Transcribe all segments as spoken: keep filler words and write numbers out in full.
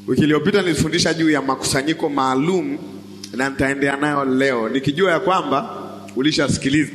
Wiki iliyopita nilifundisha juu ya makusanyiko maalum na nitaendelea nayo leo nikijua ya kwamba ulishasikiliza.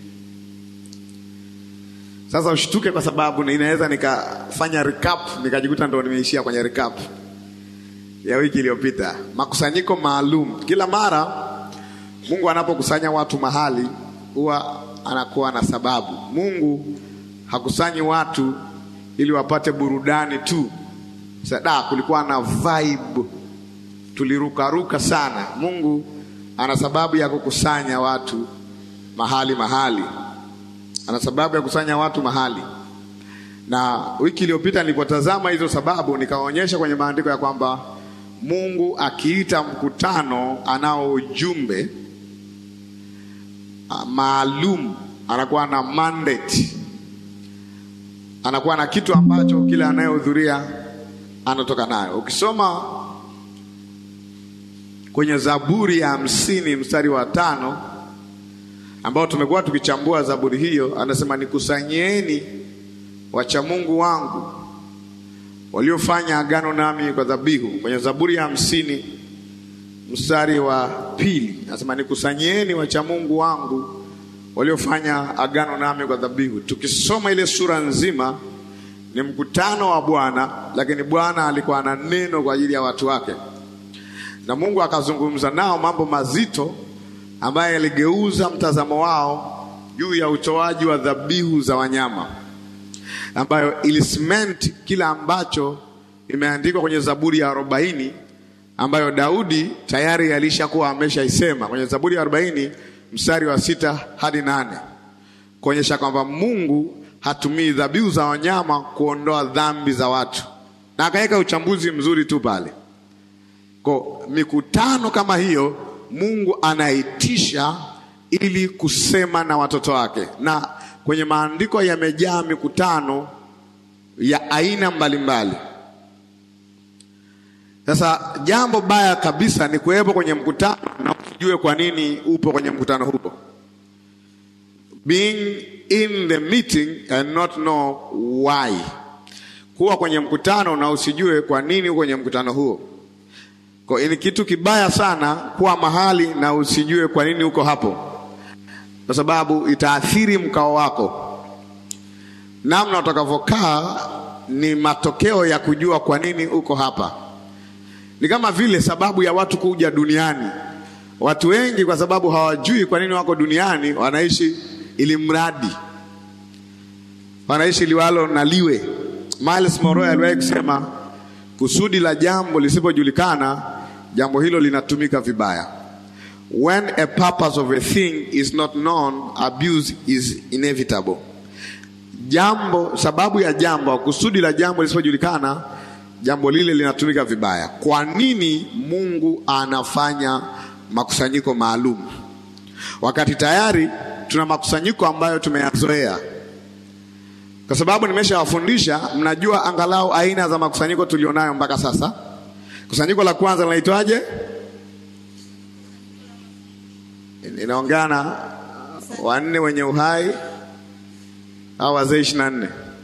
Sasa ushtuke kwa sababu inaweza nikafanya recap nikajikuta ndo nimeishia kwenye recap ya wiki iliyopita. Makusanyiko maalum, kila mara Mungu anapokusanya watu mahali huwa anakuwa na sababu. Mungu hakusanyi watu ili wapate burudani tu. Sada kulikuwa na vibe, tuliruka ruka sana. Mungu ana sababu ya kukusanya watu mahali mahali. Ana sababu ya kukusanya watu mahali. Na wiki iliyopita nilipotazama hizo sababu nikaonyesha kwenye maandiko ya kwamba Mungu akiita mkutano anao ujumbe maalum, anakuwa na mandate, anakuwa na kitu ambacho kila anayehudhuria anatoka nayo. Ukisoma kwenye Zaburi ya hamsini mstari wa tano ambao tumekuwa tukichambua Zaburi hiyo, anasema nikusanyeni wacha Mungu wangu waliofanya agano nami kwa dhabihu. Kwenye Zaburi ya hamsini mstari wa pili anasema nikusanyeni wacha Mungu wangu waliofanya agano nami kwa dhabihu. Tukisoma ile sura nzima ni mkutano wa Bwana, lakini Bwana alikuwa na neno kwa ajili ya watu wake. Na Mungu akazungumza nao mambo mazito ambaye yaligeuza mtazamo wao juu ya utoaji wa dhabihu za wanyama, ambayo ilisment kila ambacho imeandikwa kwenye Zaburi ya arobaini ambayo Daudi tayari alishakuwa ameshaisema kwenye Zaburi ya arobaini mstari wa sita hadi nane, kuonyesha kwamba Mungu hatumii dhabihu za wanyama kuondoa dhambi za watu. Na akaweka uchambuzi mzuri tu pale. Kwa mikutano kama hiyo Mungu anaitisha ili kusema na watoto wake. Na kwenye maandiko yamejaa mikutano ya aina mbalimbali. Sasa jambo baya kabisa ni kuwepo kwenye mkutano na usijue kwa nini upo kwenye mkutano huo. Being in the meeting and not know why. Kuwa kwenye mkutano na usijue kwa nini uko kwenye mkutano huo. Kwa ni kitu kibaya sana kuwa mahali na usijue kwa nini uko hapo. Kwa sababu itaathiri mkao wako. Namna utakavyokaa ni matokeo ya kujua kwa nini uko hapa. Ni kama vile sababu ya watu kuja duniani. Watu wengi kwa sababu hawajui kwa nini wako duniani wanaishi ili mradi. Wanaishi liwalo na liwe. Miles Monroe aliwahi kusema kusudi la jambo lisipojulikana jambo hilo linatumika vibaya. When a purpose of a thing is not known, abuse is inevitable. Jambo, sababu ya jambo, kusudi la jambo lisipojulikana jambo lile linatumika vibaya. Kwa nini Mungu anafanya makusanyiko maalum wakati tayari tuna makusanyiko ambayo tumeyazoea? Kwa sababu nimeshawafundisha, mnajua angalau aina za makusanyiko tulionayo mpaka sasa. Kusanyiko la kwanza linaitwaje? Inaongana wanne wenye uhai au wazee ishirini na nne.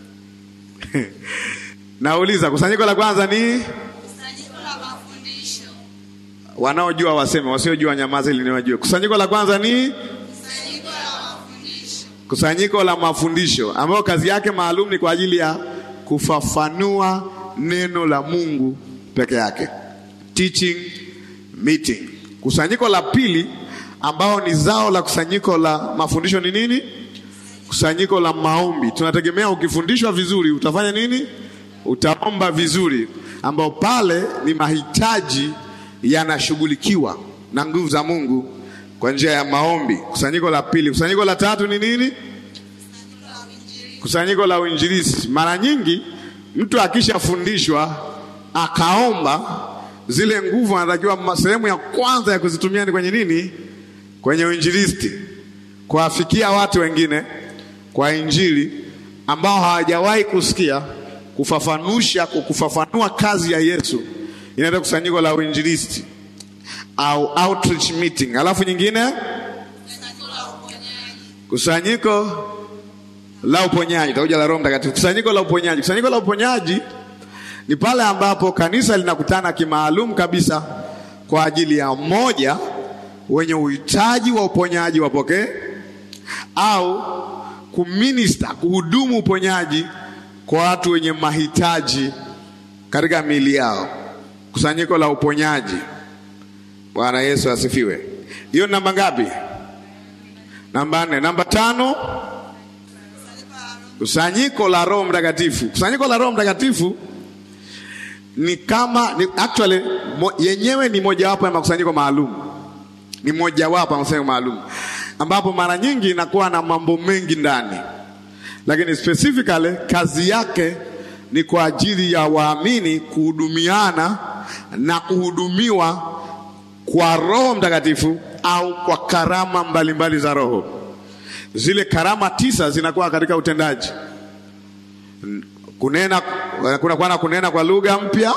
Nauliza, kusanyiko la kwanza ni kusanyiko la mafundisho. Wanaojua waseme, wasiojua nyamaza ili niwajue. Kusanyiko la kwanza ni kusanyiko la mafundisho. Kusanyiko la mafundisho ambao kazi yake maalum ni kwa ajili ya kufafanua neno la Mungu peke yake. Teaching meeting. Kusanyiko la pili ambao ni zao la kusanyiko la mafundisho ni nini? Kusanyiko la maombi. Tunategemea ukifundishwa vizuri utafanya nini? Utaomba vizuri, ambao pale ni mahitaji yanashughulikiwa na nguvu za Mungu kwa njia ya maombi. Kusanyiko la pili. Kusanyiko la tatu ni nini? Kusanyiko la uinjilisti. Mara nyingi mtu akishafundishwa akaomba, zile nguvu anatakiwa sehemu ya kwanza ya kuzitumia ni kwenye nini? Kwenye uinjilisti. Kuwafikia watu wengine kwa injili ambao hawajawahi kusikia, kufafanusha kufafanua kazi ya Yesu. Inaitwa kusanyiko la uinjilisti au outreach meeting. Alafu nyingine kusanyiko la uponyaji. Takuja la Roho Mtakatifu. Kusanyiko la uponyaji. Kusanyiko la uponyaji ni pale ambapo kanisa linakutana kimaalum kabisa kwa ajili ya mmoja wenye uhitaji wa uponyaji wapokee, au kuminister, kuhudumu uponyaji kwa watu wenye mahitaji katika miili yao. Kusanyiko la uponyaji. Bwana Yesu asifiwe. Hiyo namba ngapi? Namba nne. Namba tano, kusanyiko la Roho Mtakatifu. Kusanyiko la Roho Mtakatifu ni kama ni actually mo, yenyewe ni mojawapo ya makusanyiko maalum. Ni mojawapo ya makusanyiko maalum ambapo mara nyingi inakuwa na mambo mengi ndani, lakini specifically kazi yake ni kwa ajili ya waamini kuhudumiana na kuhudumiwa kwa Roho Mtakatifu au kwa karama mbalimbali mbali za Roho. Zile karama tisa zinakuwa katika utendaji. Kunena, kunakuwa na kunena kwa lugha mpya,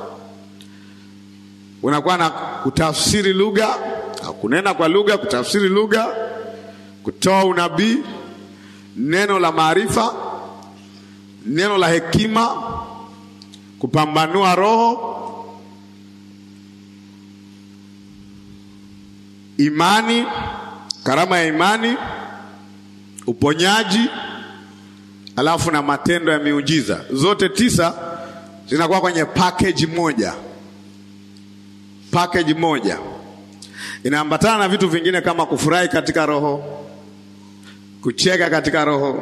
unakuwa na kutafsiri lugha, kunena kwa lugha, kutafsiri lugha, kutoa unabii, neno la maarifa, neno la hekima, kupambanua roho, imani, karama ya imani, uponyaji, alafu na matendo ya miujiza. Zote tisa zinakuwa kwenye package moja. Package moja inaambatana na vitu vingine kama kufurahi katika roho, kucheka katika roho,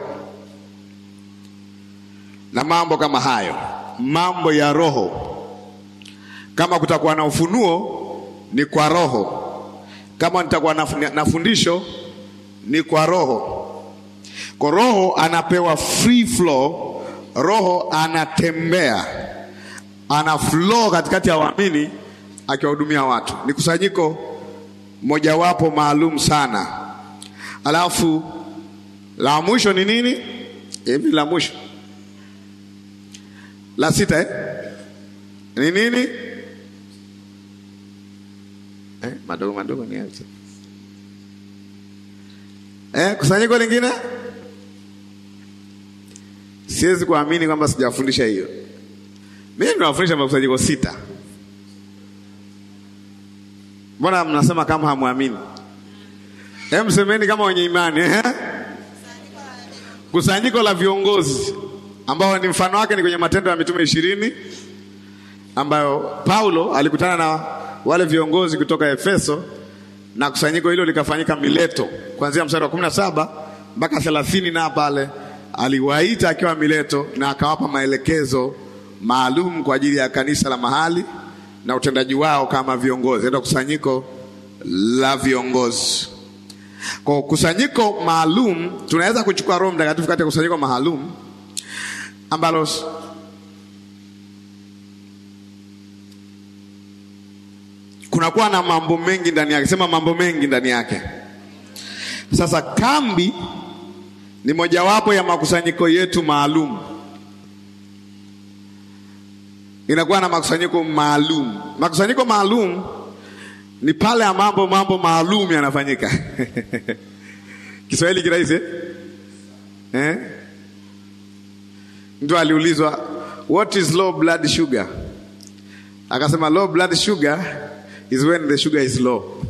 na mambo kama hayo, mambo ya roho. Kama kutakuwa na ufunuo ni kwa roho, kama nitakuwa na fundisho ni kwa roho. Kwa roho anapewa free flow, roho anatembea, ana flow katikati ya waamini akiwahudumia watu. Ni kusanyiko mojawapo maalum sana. Alafu la mwisho ni nini? Hivi la mwisho la sita eh? Ni nini? Eh, madogo madogo ni aje? Eh, kusanyiko lingine? Siwezi kuamini kwamba sijafundisha hiyo. Mimi nimewafundisha makusanyiko sita. Mbona mnasema kama hamuamini? Hem, semeni kama wenye imani eh? Kusanyiko la viongozi ambao ni mfano wake ni kwenye Matendo ya Mitume ishirini, ambayo Paulo alikutana na wale viongozi kutoka Efeso, na kusanyiko hilo likafanyika Mileto kuanzia mstari wa kumi na saba mpaka thelathini, na pale aliwaita akiwa Mileto na akawapa maelekezo maalum kwa ajili ya kanisa la mahali na utendaji wao kama viongozi. Ndio kusanyiko la viongozi. Kwa kusanyiko maalum tunaweza kuchukua Roho Mtakatifu katika kusanyiko maalum ambalo kunakuwa na mambo mengi ndani yake. Sema mambo mengi ndani yake. Sasa kambi ni mojawapo ya makusanyiko yetu maalum. Inakuwa na makusanyiko maalum. Makusanyiko maalum ni pale ambapo mambo maalum yanafanyika. Kiswahili kirahisi eh? Mtu aliulizwa what is low blood sugar? Akasema low blood sugar is when the sugar is low.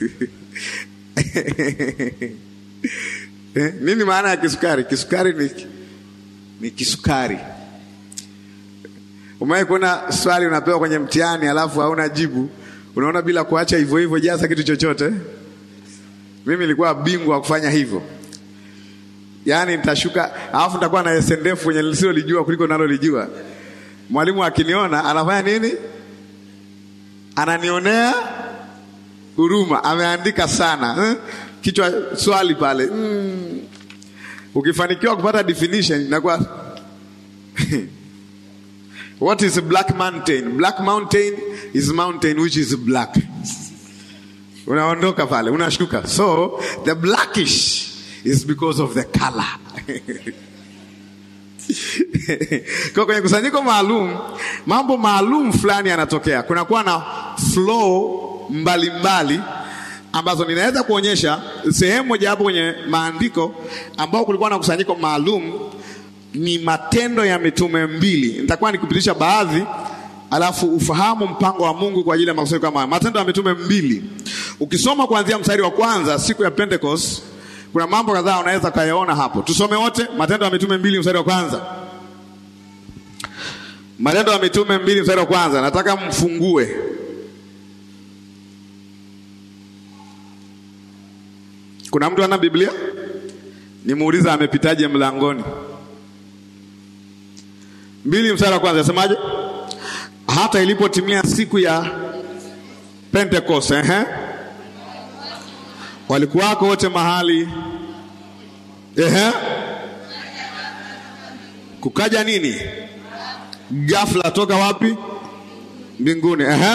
Eh, nini maana ya kisukari? Kisukari ni, ni kisukari. Umewahi kuona swali unapewa kwenye mtihani alafu hauna jibu, unaona bila kuacha hivyo hivyo jaza kitu chochote? Mimi nilikuwa bingwa wa kufanya hivyo. Yaani nitashuka alafu nitakuwa na S N F kwenye nisilolijua kuliko nalolijua. Mwalimu akiniona anafanya nini? Ananionea huruma, ameandika sana eh? Kichwa swali pale mm. Ukifanikiwa kupata definition inakuwa what is a black mountain? Black mountain is mountain which is black. Unaondoka pale, unashuka. So the blackish is because of the color. Kwa kwenye kusanyiko maalum, mambo maalum fulani yanatokea. Kunakuwa na flow mbalimbali mbali, ambazo ninaweza kuonyesha sehemu moja hapo kwenye maandiko ambao kulikuwa na kusanyiko maalum ni Matendo ya Mitume mbili. Nitakuwa nikupitisha baadhi, alafu ufahamu mpango wa Mungu kwa ajili ya makusanyiko kama haya. Matendo ya Mitume mbili. Ukisoma kuanzia mstari wa kwanza, siku ya Pentecost, kuna mambo kadhaa unaweza kayaona hapo. Tusome wote Matendo ya Mitume mbili mstari wa kwanza. Matendo ya Mitume mbili mstari wa kwanza. Nataka mfungue. Kuna mtu ana Biblia? Nimuuliza amepitaje mlangoni. Mbili mstari wa kwanza yasemaje? Hata ilipotimia siku ya Pentecost, eh? Walikuwako wote mahali. Eh? Kukaja nini? Ghafla toka wapi? Mbinguni. Eh?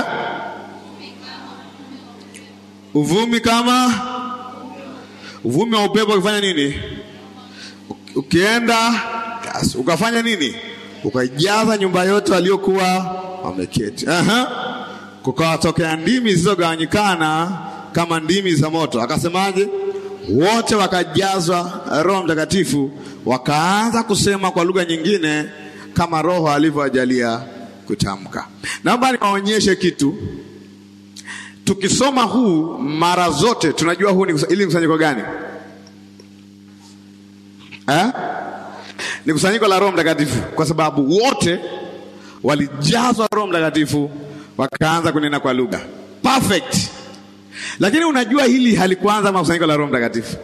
Uvumi kama uvumi wa upepo ukifanya nini? Ukienda yes, ukafanya nini? Ukajaza nyumba yote waliokuwa wameketi. Aha. Kukawatokea ndimi zilizogawanyikana kama ndimi za moto. Akasemaje? Wote wakajazwa Roho Mtakatifu, wakaanza kusema kwa lugha nyingine kama Roho alivyowajalia kutamka. Naomba niwaonyeshe kitu. Tukisoma huu mara zote tunajua huu ni ili kusanyiko gani? Eh? Ni kusanyiko la Roho Mtakatifu, kwa sababu wote walijazwa Roho Mtakatifu wakaanza kunena kwa lugha. Perfect. Lakini unajua hili halikuanza makusanyiko la Roho Mtakatifu.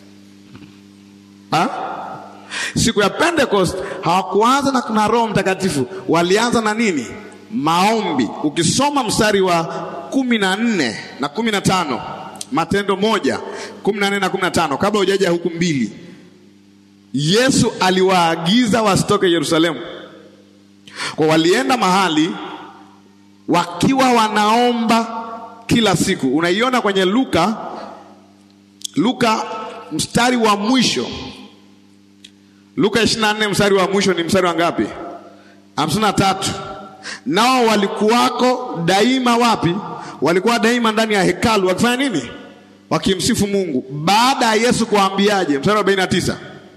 Ha? Siku ya Pentecost hawakuanza na, na Roho Mtakatifu, walianza na nini? Maombi. Ukisoma mstari wa kumi na nne na kumi na tano, Matendo moja kumi na nne na kumi na tano, kabla hujaja huku mbili, Yesu aliwaagiza wasitoke Yerusalemu. Kwa walienda mahali wakiwa wanaomba kila siku. Unaiona kwenye Luka Luka mstari wa mwisho. Luka ishirini na nne mstari wa mwisho ni mstari wa ngapi? hamsini na tatu. Nao walikuwako daima wapi? Walikuwa daima ndani ya hekalu wakifanya nini? Wakimsifu Mungu. Baada ya Yesu kuambiaje? Mstari wa arobaini na tisa.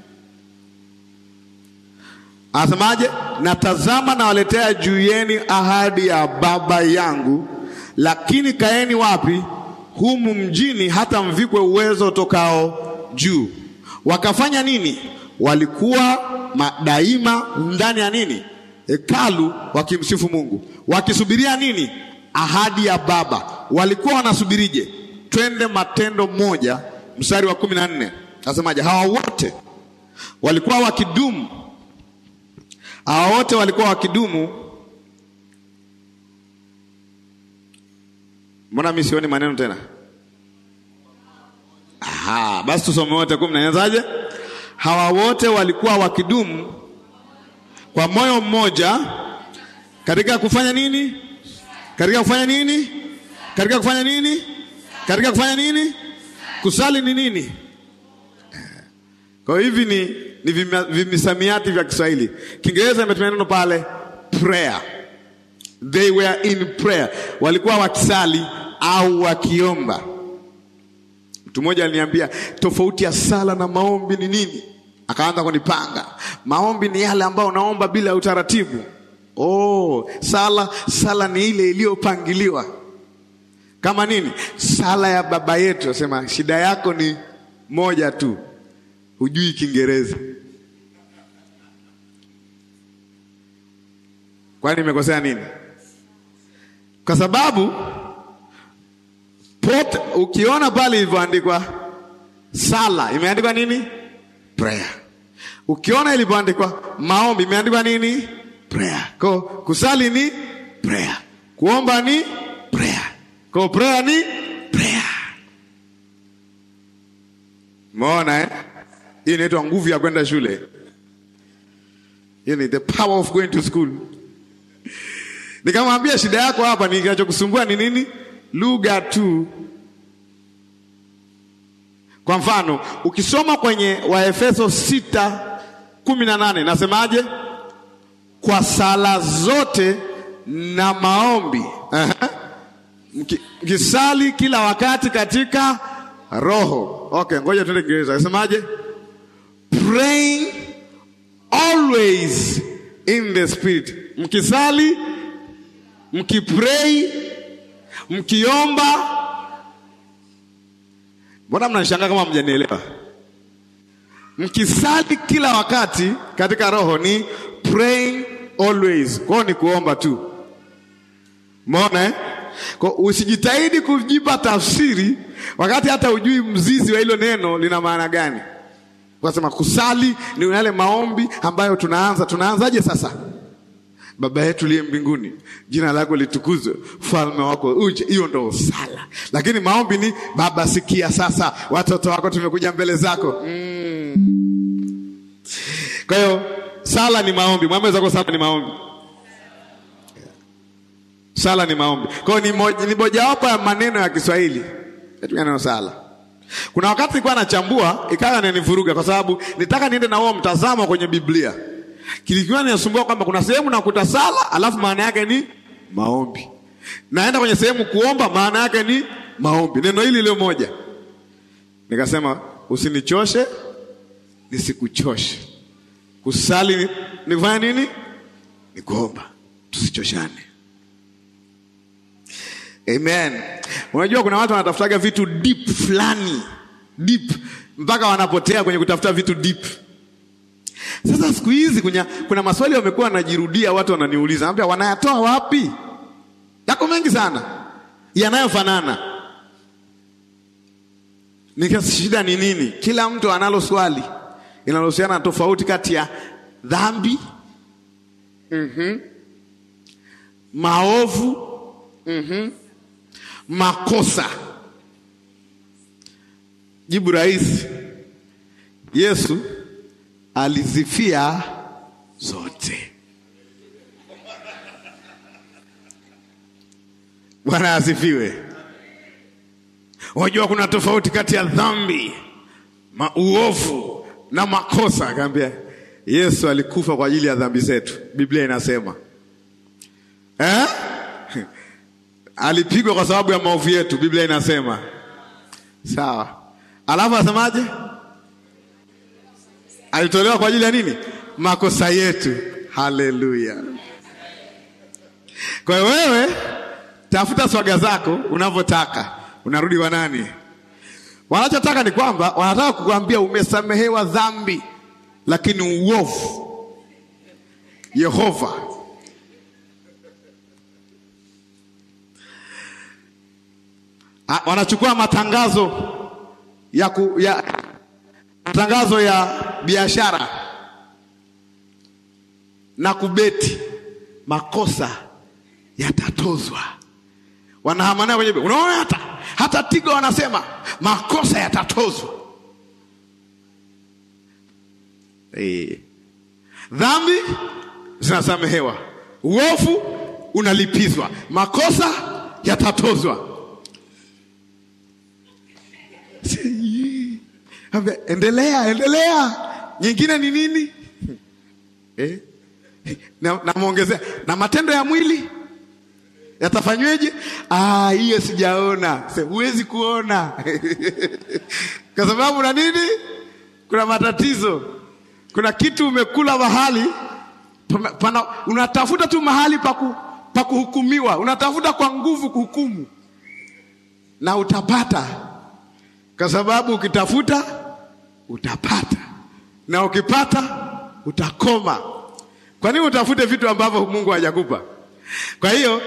Anasemaje? Natazama na waletea juu yenu ahadi ya Baba yangu, lakini kaeni wapi? Humu mjini, hata mvikwe uwezo tokao juu. Wakafanya nini? Walikuwa daima ndani ya nini? Hekalu wakimsifu Mungu. Wakisubiria nini? Ahadi ya Baba. Walikuwa wanasubirije? Twende Matendo moja mstari wa kumi na nne. Nasemaje? Hawa wote walikuwa wakidumu. Hawa wote walikuwa wakidumu. Mbona mimi sioni maneno tena? Aha, basi tusome wote kumi na nne. Inaanzaje? Hawa wote walikuwa wakidumu kwa moyo mmoja katika kufanya nini? Katika kufanya nini? Katika kufanya nini? Katika kufanya nini? Kusali ni nini? Kwa hivi ni ni vimisamiati vya Kiswahili. Kiingereza imetumia neno pale prayer. They were in prayer. Walikuwa wakisali au wakiomba. Mtu mmoja aliniambia tofauti ya sala na maombi ni nini? Akaanza kunipanga. Maombi ni yale ambayo unaomba bila utaratibu. Oh, sala sala ni ile iliyopangiliwa. Kama nini? Sala ya Baba yetu, sema shida yako ni moja tu. Hujui Kiingereza. Kwani nimekosea nini? Kwa sababu pot, ukiona pale ilivyoandikwa sala, imeandikwa nini? Prayer. Ukiona ilivyoandikwa maombi, imeandikwa nini? Prayer. Kwa kusali ni prayer. Kuomba ni prayer. Kwa prayer ni prayer. Umeona eh? Hii inaitwa nguvu ya kwenda shule. Hii ni the power of going to school. Nikamwambia shida yako hapa ni kinachokusumbua ni nini? Lugha tu. Kwa mfano, ukisoma kwenye Waefeso sita kumi na nane nasemaje? Kwa sala zote na maombi. Aha. Mkisali kila wakati katika Roho. Okay, ngoja tuende Kiingereza. Nasemaje? Praying always in the spirit. Mkisali, mkipray, mkiomba. Mbona mnanishangaa kama mjanielewa? Mkisali kila wakati katika roho ni praying always. Kwa ni kuomba tu. Umeona eh? Kwa usijitahidi kujipa tafsiri wakati hata ujui mzizi wa hilo neno lina maana gani. Kwa sema kusali ni yale maombi ambayo tunaanza. Tunaanzaje sasa? Baba yetu liye mbinguni, jina lako litukuzwe, ufalme wako uje. Hiyo ndio sala. Lakini maombi ni Baba sikia sasa, watoto wako tumekuja mbele zako. Mm. Kwa hiyo sala ni maombi. Mwambie zako sala ni maombi. Sala ni maombi. Kwa hiyo ni moja ni mojawapo ya maneno ya Kiswahili. Eti neno sala. Kuna wakati nilikuwa nachambua ikawa inanivuruga kwa sababu nitaka niende na wao mtazamo kwenye Biblia. Kilikuwa ninasumbua kwamba kuna sehemu nakuta sala alafu maana yake ni maombi. Naenda kwenye sehemu kuomba maana yake ni maombi. Neno hili leo moja. Nikasema usinichoshe nisikuchoshe. Kusali ni, ni kufanya nini? Ni kuomba. Tusichoshane. Amen. Unajua kuna watu wanatafutaga vitu deep fulani. Deep. Mpaka wanapotea kwenye kutafuta vitu deep. Sasa siku hizi kuna, kuna maswali wamekuwa wanajirudia, watu wananiuliza. Naambia wanayatoa wapi? Yako mengi sana. Yanayofanana. Nikashida ni nini? Kila mtu analo swali. Inalohusiana na tofauti kati ya dhambi, mhm, maovu, mhm, makosa. Jibu rahisi. Yesu alizifia zote. Bwana asifiwe. Unajua kuna tofauti kati ya dhambi, mauovu na makosa. Akaambia Yesu alikufa kwa ajili ya dhambi zetu. Biblia inasema. Eh? Alipigwa kwa sababu ya maovu yetu. Biblia inasema. Sawa. Alafu asemaje? Alitolewa kwa ajili ya nini? Makosa yetu. Haleluya. Kwa hiyo wewe tafuta swaga zako unavyotaka. Unarudi kwa nani? Wanachotaka ni kwamba wanataka kukuambia umesamehewa dhambi lakini uovu Yehova. Ah, wanachukua matangazo ya, ku, ya matangazo ya biashara na kubeti, makosa yatatozwa. Wanahamania kwenye, unaona hata hata Tigo wanasema makosa yatatozwa. Eh. Dhambi zinasamehewa, uovu unalipizwa, makosa yatatozwa. Endelea, endelea. Nyingine ni nini? Eh? Na namuongezea na matendo ya mwili yatafanyweje? Ah, hiyo sijaona. Huwezi kuona. Kwa sababu na nini? Kuna matatizo. Kuna kitu umekula mahali pana, unatafuta tu mahali paku, pa kuhukumiwa. Unatafuta kwa nguvu kuhukumu. Na utapata. Kwa sababu ukitafuta utapata. Na ukipata utakoma. Kwa nini utafute vitu ambavyo Mungu hajakupa? Kwa hiyo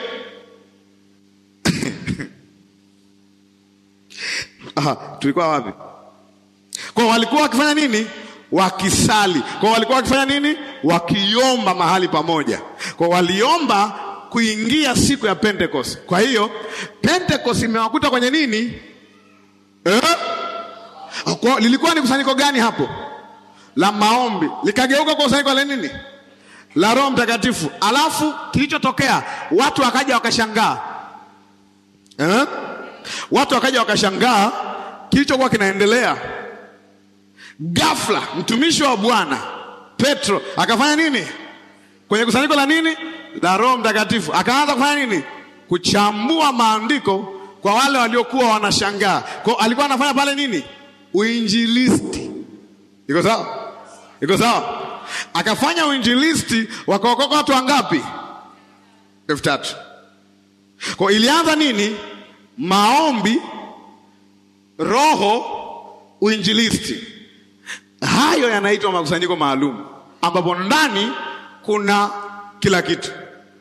aha, tulikuwa wapi? Kwa walikuwa wakifanya nini? Wakisali. Kwa walikuwa wakifanya nini? Wakiomba mahali pamoja. Kwa waliomba kuingia siku ya Pentecost. Kwa hiyo Pentecost imewakuta kwenye nini? Eh? Kwa lilikuwa ni kusanyiko gani hapo? La maombi. Likageuka kwa kusanyiko la nini? La Roho Mtakatifu. Alafu kilichotokea, watu wakaja wakashangaa. Eh? Watu wakaja wakashangaa kilichokuwa kinaendelea. Ghafla mtumishi wa Bwana Petro akafanya nini? Kwenye kusanyiko la nini? La Roho Mtakatifu. Akaanza kufanya nini? Kuchambua maandiko kwa wale waliokuwa wanashangaa. Kwa alikuwa anafanya pale nini? Uinjilisti. Iko sawa? Iko sawa? akafanya uinjilisti, wakaokoka watu wangapi? elfu tatu. Kwa ilianza nini? Maombi, roho, uinjilisti. Hayo yanaitwa makusanyiko maalum, ambapo ndani kuna kila kitu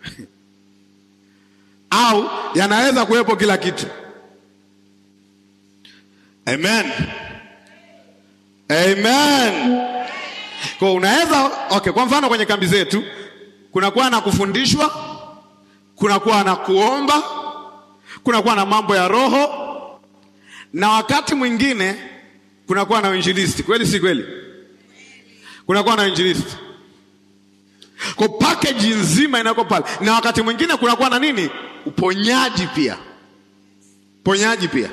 au yanaweza kuwepo kila kitu. Amen. Amen. Kwa unaweza, okay, kwa mfano kwenye kambi zetu kunakuwa na kufundishwa, kunakuwa na kuomba, kunakuwa na mambo ya roho, na wakati mwingine kunakuwa na uinjilisti. Kweli si kweli? Kunakuwa na uinjilisti. Kwa package nzima inako pale. Na wakati mwingine kunakuwa na nini? Uponyaji pia. Ponyaji pia.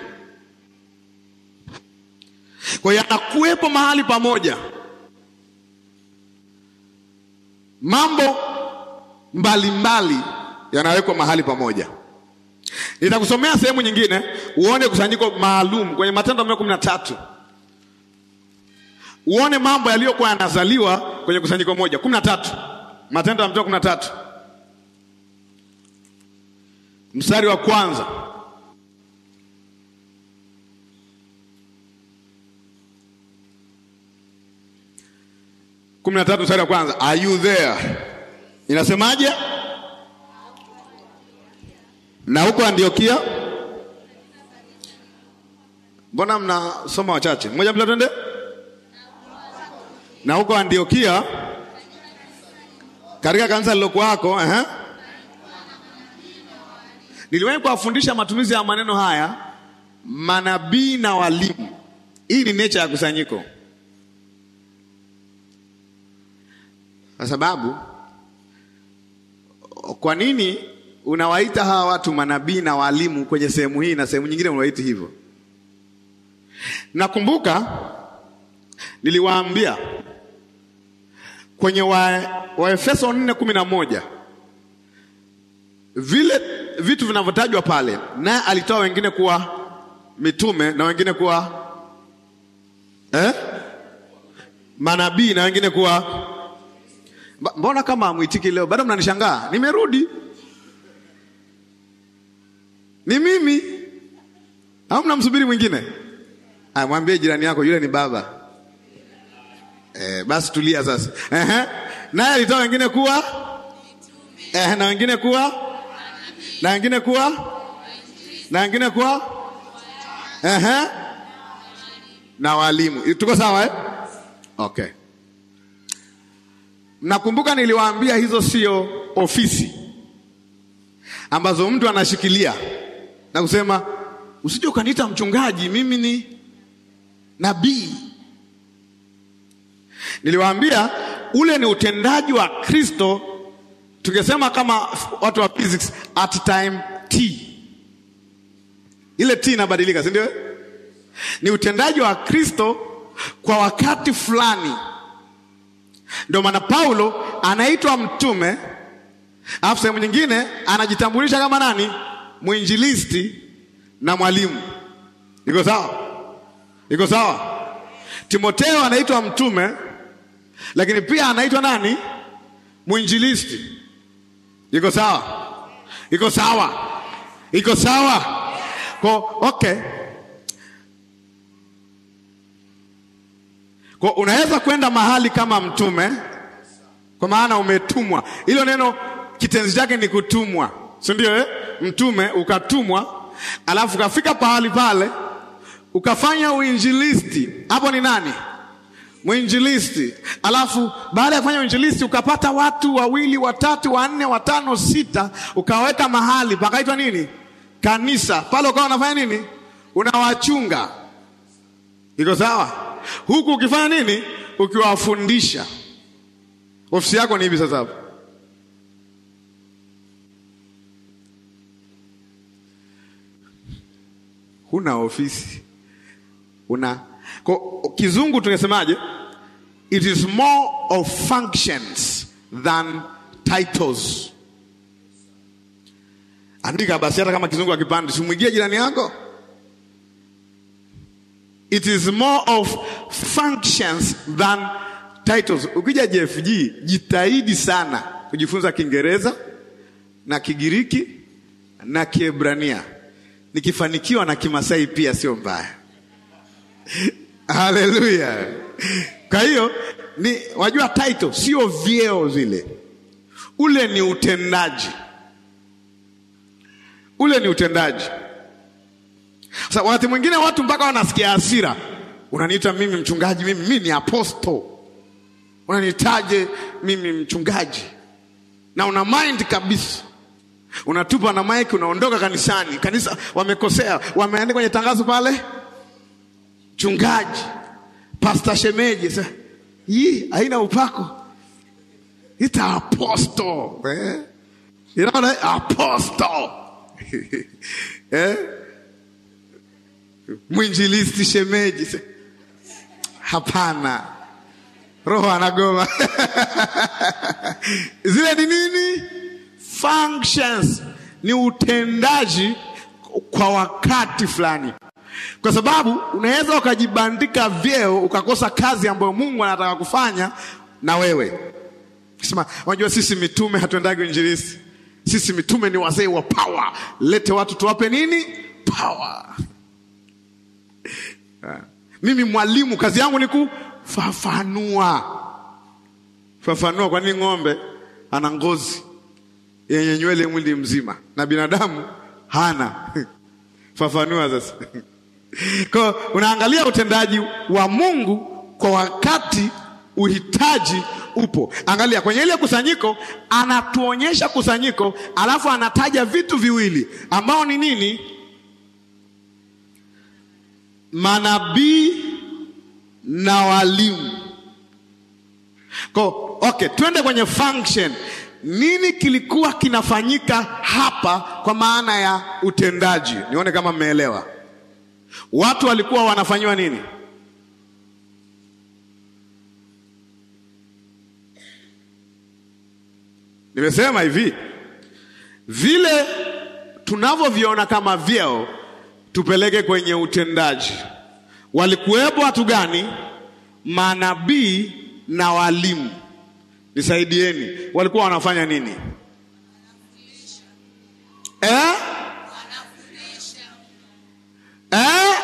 Kwa hiyo yanakuwepo mahali pamoja. Mambo mbalimbali yanawekwa mahali pamoja. Nitakusomea sehemu nyingine uone kusanyiko maalum kwenye Matendo ya kumi na tatu. Uone mambo yaliyokuwa yanazaliwa kwenye kusanyiko moja. kumi na tatu. Matendo ya Mitume kumi na tatu. Mstari wa kwanza. kumi na tatu mstari wa kwanza. Are you there? Inasemaje? Na huko Antiokia. Mbona mnasoma wachache? Mmoja bila twende? Na huko Antiokia katika kanisa lilokuwako, eh uh-huh. Niliwahi kuwafundisha matumizi ya maneno haya, manabii na walimu. Hii ni nature ya kusanyiko. Kwa sababu kwa nini unawaita hawa watu manabii na walimu kwenye sehemu hii na sehemu nyingine unawaita hivyo? Nakumbuka niliwaambia kwenye wa, wa Efeso nne kumi na moja vile vitu vinavyotajwa pale, na alitoa wengine kuwa mitume na wengine kuwa eh manabii na wengine kuwa. Mbona kama amuitiki leo? Bado mnanishangaa. Nimerudi. Ni mimi. Au mnamsubiri mwingine? Ah, mwambie jirani yako yule ni baba. Eh, basi tulia sasa. Eh, naye alitoa wengine kuwa eh na wengine kuwa na wengine kuwa na wengine kuwa eh na walimu. Tuko sawa eh? Okay. Nakumbuka niliwaambia hizo sio ofisi ambazo mtu anashikilia na kusema usije ukaniita mchungaji, mimi ni nabii. Niliwaambia ule ni utendaji wa Kristo, tukisema kama watu wa physics, at time t. Ile t inabadilika, si ndio? Ni utendaji wa Kristo kwa wakati fulani. Ndio maana Paulo anaitwa mtume, alafu sehemu nyingine anajitambulisha kama nani? Mwinjilisti na mwalimu. Iko sawa? Iko sawa? Timotheo anaitwa mtume, lakini pia anaitwa nani? Mwinjilisti. Iko sawa? Iko sawa? Iko sawa? Kwa okay. Kwa unaweza kwenda mahali kama mtume kwa maana umetumwa. Hilo neno kitenzi chake ni kutumwa. Si ndio eh? Mtume ukatumwa, alafu ukafika pahali pale ukafanya uinjilisti. Hapo ni nani? Mwinjilisti. Alafu baada ya kufanya uinjilisti ukapata watu wawili, watatu, wanne, watano, sita, ukaweka mahali pakaitwa nini? Kanisa. Pale ukawa unafanya nini? Unawachunga. Iko sawa? Huku ukifanya nini? Ukiwafundisha. Ofisi yako ni hivi sasa hapo. Huna ofisi. Una kwa kizungu tungesemaje? It is more of functions than titles. Andika basi hata kama kizungu akipanda, simwigie jirani yako. It is more of functions than titles. Ukija J F G, jitahidi sana kujifunza Kiingereza na Kigiriki na Kiebrania. Nikifanikiwa na Kimasai pia sio mbaya. Haleluya. Kwa hiyo ni wajua title sio vyeo zile. Ule ni utendaji. Ule ni utendaji. Sasa wakati mwingine watu mpaka wanasikia hasira. Unaniita mimi mchungaji, mimi mimi ni apostle. Unanitaje mimi mchungaji? Na una mind kabisa. Unatupa na mic unaondoka kanisani. Kanisa wamekosea, wameandika kwenye tangazo pale mchungaji, pastor shemeji. Sasa hii haina upako. Ita apostle, eh? You know that apostle. Eh? Mwinjilisti shemeji. Hapana. Roho anagoma. Zile ni nini? Functions. Ni utendaji kwa wakati fulani. Kwa sababu unaweza ukajibandika vyeo ukakosa kazi ambayo Mungu anataka kufanya na wewe. Sema, unajua sisi mitume hatuendagi injilisti. Sisi mitume ni wazee wa power. Lete watu tuwape nini? Power. Mimi mwalimu kazi yangu ni kufafanua. Fafanua kwa nini ng'ombe ana ngozi yenye nywele mwili mzima na binadamu hana. Fafanua sasa. Kwa unaangalia utendaji wa Mungu kwa wakati uhitaji upo. Angalia kwenye ile kusanyiko anatuonyesha kusanyiko, alafu anataja vitu viwili ambao ni nini? Manabii na walimu. Kwa okay, twende kwenye function. Nini kilikuwa kinafanyika hapa kwa maana ya utendaji? Nione kama mmeelewa. Watu walikuwa wanafanywa nini? Nimesema hivi, vile tunavyoviona kama vyeo tupeleke kwenye utendaji. Walikuwepo watu gani? Manabii na walimu. Nisaidieni, walikuwa wanafanya nini? Eh? Eh?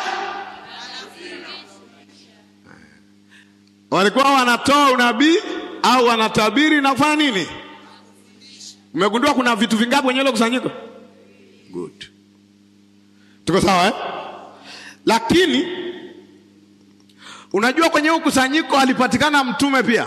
Walikuwa wanatoa unabii au wanatabiri na kufanya nini? Umegundua kuna vitu vingapi kwenye ile kusanyiko? Good. Tuko sawa eh? Lakini unajua kwenye huo kusanyiko alipatikana mtume pia.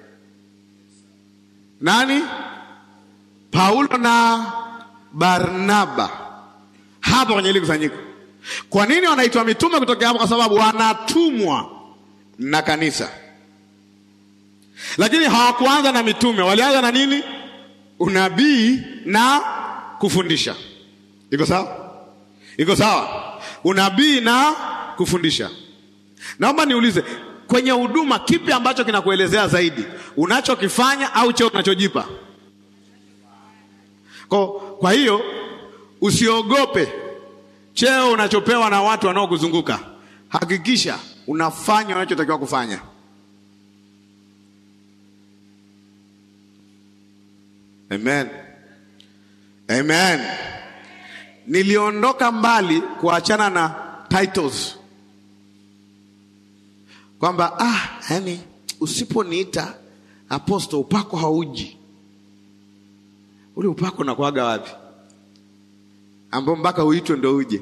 Nani? Paulo na Barnaba. Hapa kwenye ile kusanyiko. Kwa nini wanaitwa mitume kutoka hapo? Kwa sababu wanatumwa na kanisa. Lakini hawakuanza na mitume, walianza na nini? Unabii na kufundisha. Iko sawa? Iko sawa? Unabii na kufundisha. Naomba niulize, kwenye huduma kipi ambacho kinakuelezea zaidi? Unachokifanya au cheo unachojipa? Kwa, kwa hiyo usiogope cheo unachopewa na watu wanaokuzunguka. Hakikisha unafanya unachotakiwa kufanya. Amen. Amen. Niliondoka mbali kuachana na titles. Kwamba ah, yani usiponiita apostle upako hauji. Ule upako unakuaga wapi? Ambao mpaka uitwe ndio uje.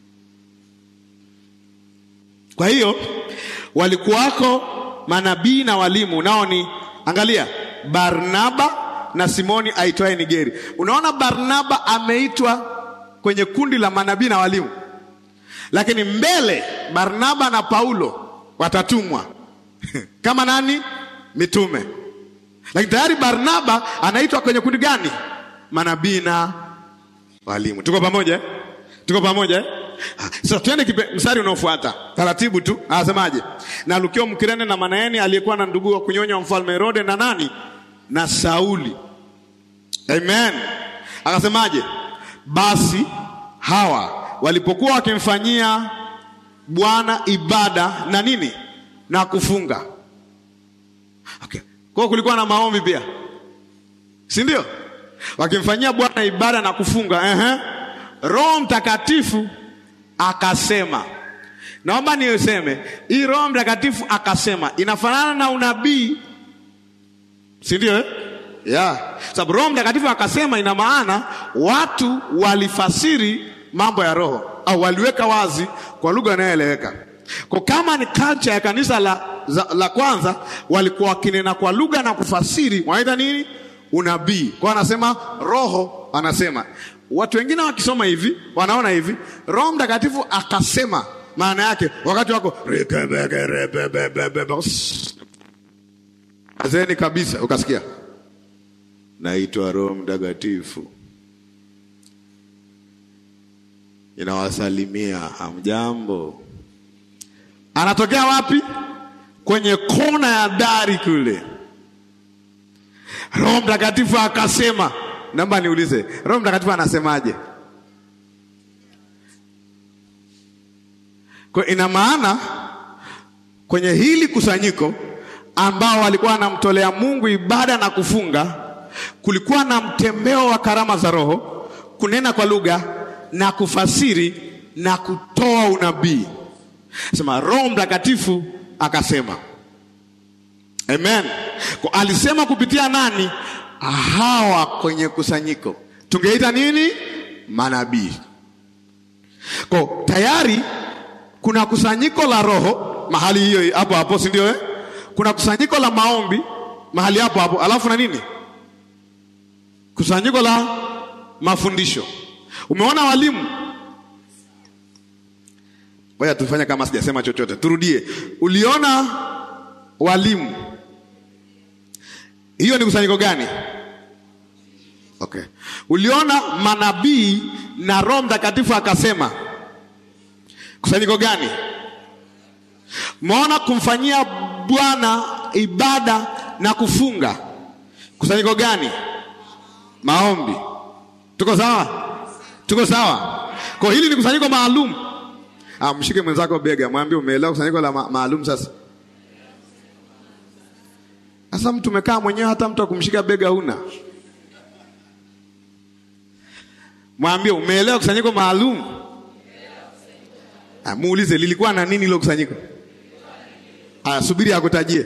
Kwa hiyo walikuwako manabii na walimu, nao ni angalia Barnaba na Simoni aitwaye Nigeri. Unaona Barnaba ameitwa kwenye kundi la manabii na walimu. Lakini mbele Barnaba na Paulo watatumwa kama nani? Mitume. Lakini tayari Barnaba anaitwa kwenye kundi gani? Manabii na walimu. Tuko pamoja? Tuko pamoja? Sasa tuende mstari unaofuata. Taratibu tu. Anasemaje? Na Lukio Mkirene na Manaeni aliyekuwa na ndugu wa kunyonya mfalme Herode na nani? Na Sauli. Amen. Akasemaje? Basi hawa walipokuwa wakimfanyia Bwana ibada na nini? Na kufunga. Okay. Kwa kulikuwa na maombi pia, si ndio? Wakimfanyia Bwana ibada na kufunga. Ehe. Roho Mtakatifu akasema. Naomba niuseme, hii Roho Mtakatifu akasema inafanana na unabii, si ndio eh? Yeah. Sababu Roho Mtakatifu akasema ina maana watu walifasiri mambo ya roho au waliweka wazi kwa lugha inayoeleweka. Kwa kama ni culture ya kanisa la, za, la kwanza walikuwa kinena kwa lugha na kufasiri, wanaita nini? Unabii. Kwa anasema roho anasema. Watu wengine wakisoma hivi wanaona hivi, Roho Mtakatifu akasema, maana yake wakati wako azeni kabisa ukasikia naitwa Roho Mtakatifu inawasalimia, hamjambo. Anatokea wapi? Kwenye kona ya dari kule. Roho Mtakatifu akasema. Naomba niulize, Roho Mtakatifu anasemaje? Kwa ina maana kwenye hili kusanyiko ambao walikuwa wanamtolea Mungu ibada na kufunga, kulikuwa na mtembeo wa karama za roho, kunena kwa lugha na kufasiri na kutoa unabii. Sema Roho Mtakatifu akasema. Amen. Kwa alisema kupitia nani? Hawa kwenye kusanyiko. Tungeita nini? Manabii. Kwa tayari kuna kusanyiko la roho mahali hiyo hapo hapo, si ndio eh? Kuna kusanyiko la maombi mahali hapo hapo, alafu na nini? Kusanyiko la mafundisho. Umeona walimu? Ngoja tufanye kama sijasema chochote. Turudie. Uliona walimu? Hiyo ni kusanyiko gani? Okay. Uliona manabii na Roho Mtakatifu akasema? Kusanyiko gani? Umeona kumfanyia Bwana ibada na kufunga? Kusanyiko gani? Maombi. Tuko sawa? Tuko sawa? Kwa hili ni kusanyiko maalum. Ah, mshike mwenzako bega, mwambie umeelewa kusanyiko la ma- maalum sasa. Sasa mtu umekaa mwenyewe hata mtu akumshika bega huna. Mwambie umeelewa kusanyiko maalum. Ah, muulize lilikuwa na nini hilo kusanyiko? Ah, subiri akutajie.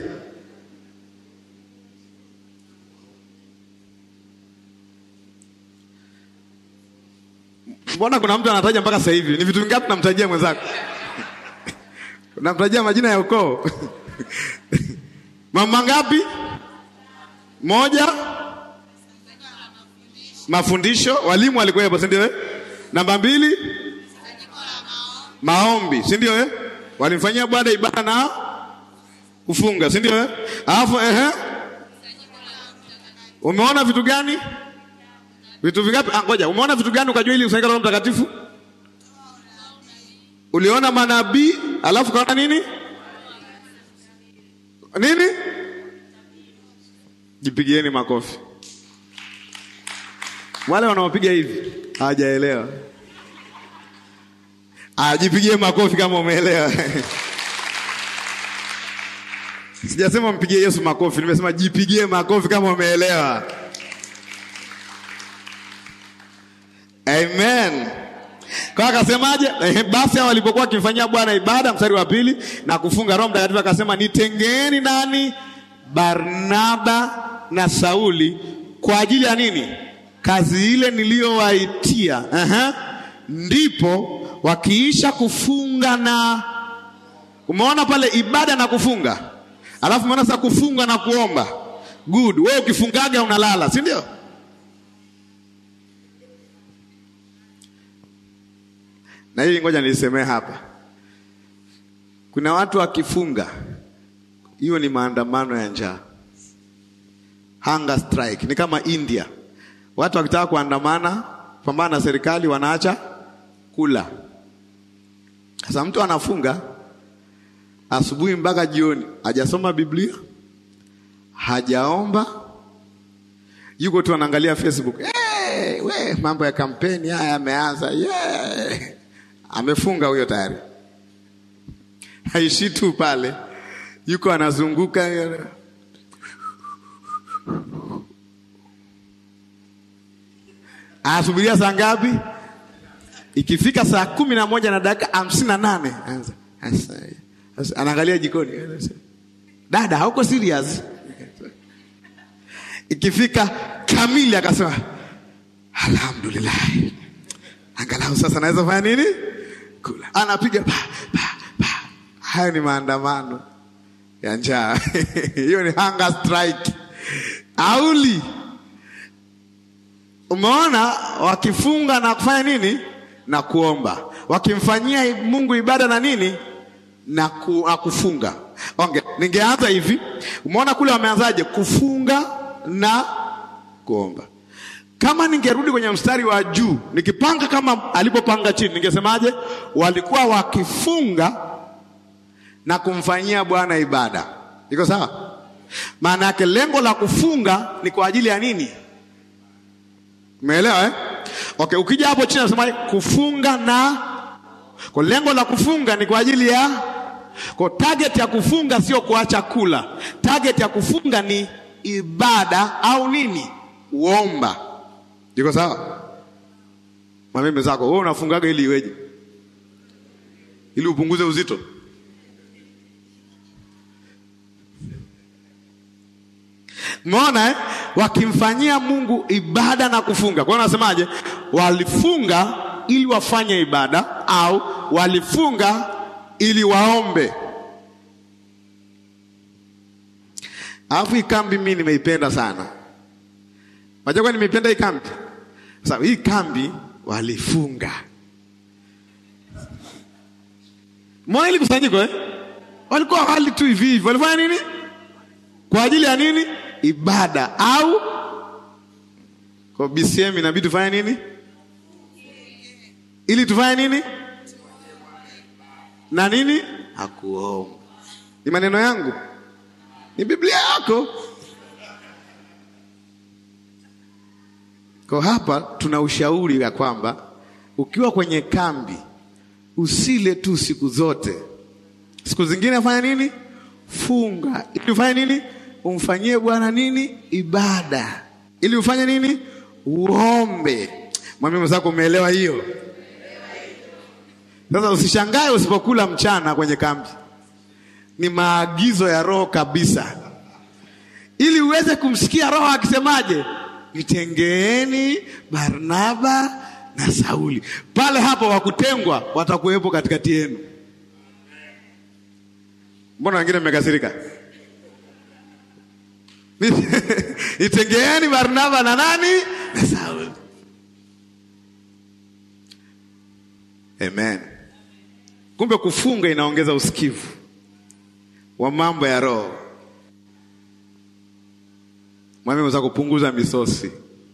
Mbona kuna mtu anataja mpaka sasa hivi? Ni vitu vingapi namtajia mwenzako? Namtajia majina ya ukoo. Mama ngapi? Moja. Mafundisho, walimu walikuwa hapo, si ndio eh? Namba mbili, maombi, si ndio eh? Walimfanyia Bwana ibada na kufunga, si ndio eh? Alafu ehe. Umeona vitu gani? Vitu vingapi? Ah, ngoja. Umeona vitu gani ukajua ili kusanyika Roho Mtakatifu? Uliona manabii, alafu kaona nini? Nini? Jipigieni makofi. Wale wanaopiga hivi hawajaelewa. Ah, jipigie makofi kama umeelewa. Sijasema mpigie Yesu makofi, nimesema jipigie makofi kama umeelewa. Amen. Kwa akasemaje? Eh, basi hao walipokuwa wakimfanyia Bwana ibada, mstari wa pili, na kufunga, Roho Mtakatifu akasema nitengeni nani? Barnaba na Sauli kwa ajili ya nini? Kazi ile niliyowaitia. Aha. Ndipo wakiisha kufunga na, umeona pale ibada na kufunga. Alafu umeona sasa kufunga na kuomba. Good. Wewe ukifungaga unalala, si ndio? Na hili ngoja niliseme hapa. Kuna watu wakifunga, hiyo ni maandamano ya njaa. Hunger strike. Ni kama India. Watu wakitaka kuandamana pambana na serikali wanaacha kula. Sasa mtu anafunga asubuhi mpaka jioni, hajasoma Biblia, hajaomba, yuko tu anaangalia Facebook. Hey, we mambo ya kampeni haya yameanza. Yeah. Amefunga huyo tayari. Haishi tu pale, yuko anazunguka Asubiria saa ngapi? Ikifika saa kumi na moja na dakika hamsini na nane anza. Anaangalia jikoni. Dada, hauko serious? Ikifika kamili akasema, alhamdulillah. Angalau sasa naweza fanya nini? Kula. Anapiga pa pa pa. Hayo ni maandamano ya njaa. Hiyo ni hunger strike. Auli. Umeona wakifunga na kufanya nini? Na kuomba. Wakimfanyia Mungu ibada na nini? Na, ku, na kufunga. Okay, ningeanza hivi. Umeona kule wameanzaje? Kufunga na kuomba. Kama ningerudi kwenye mstari wa juu, nikipanga kama alipopanga chini, ningesemaje? Walikuwa wakifunga na kumfanyia Bwana ibada. Iko sawa? Maana yake lengo la kufunga ni kwa ajili ya nini? Umeelewa eh? Okay, ukija hapo chini nasema kufunga na, kwa lengo la kufunga ni kwa ajili ya, kwa target ya kufunga sio kuacha kula. Target ya kufunga ni ibada au nini? Uomba. Iko sawa? Mwambie zako, wewe unafungaga ili iweje? Ili upunguze uzito? Umeona eh? Wakimfanyia Mungu ibada na kufunga. Kwa hiyo nasemaje? Walifunga ili wafanye ibada au walifunga ili waombe. Alafu hii kambi mimi nimeipenda sana. Unajua kwa nimeipenda hii kambi? Sasa hii kambi walifunga. Mwa ili kusanyiko eh? Walikuwa hali tu hivi hivi. Walifanya nini? Kwa ajili ya nini? Ibada au kwa B C M inabidi tufanye nini? Ili tufanye nini? Na nini? Hakuomba. Ni maneno yangu? Ni Biblia yako? Kwa hapa tuna ushauri ya kwamba ukiwa kwenye kambi usile tu siku zote. Siku zingine fanya nini? Funga. Ili ufanye nini? Umfanyie Bwana nini? Ibada. Ili ufanye nini? Uombe. Mwambie mwenzako umeelewa hiyo? Sasa usishangae usipokula mchana kwenye kambi. Ni maagizo ya Roho kabisa. Ili uweze kumsikia Roho akisemaje? Nitengeeni Barnaba na Sauli. Pale hapo wakutengwa watakuwepo katikati yenu. Mbona wengine mmekasirika? Nitengeeni Barnaba na nani? Na Sauli. Amen. Kumbe kufunga inaongeza usikivu wa mambo ya Roho. Mwambie mwenzako kupunguza misosi.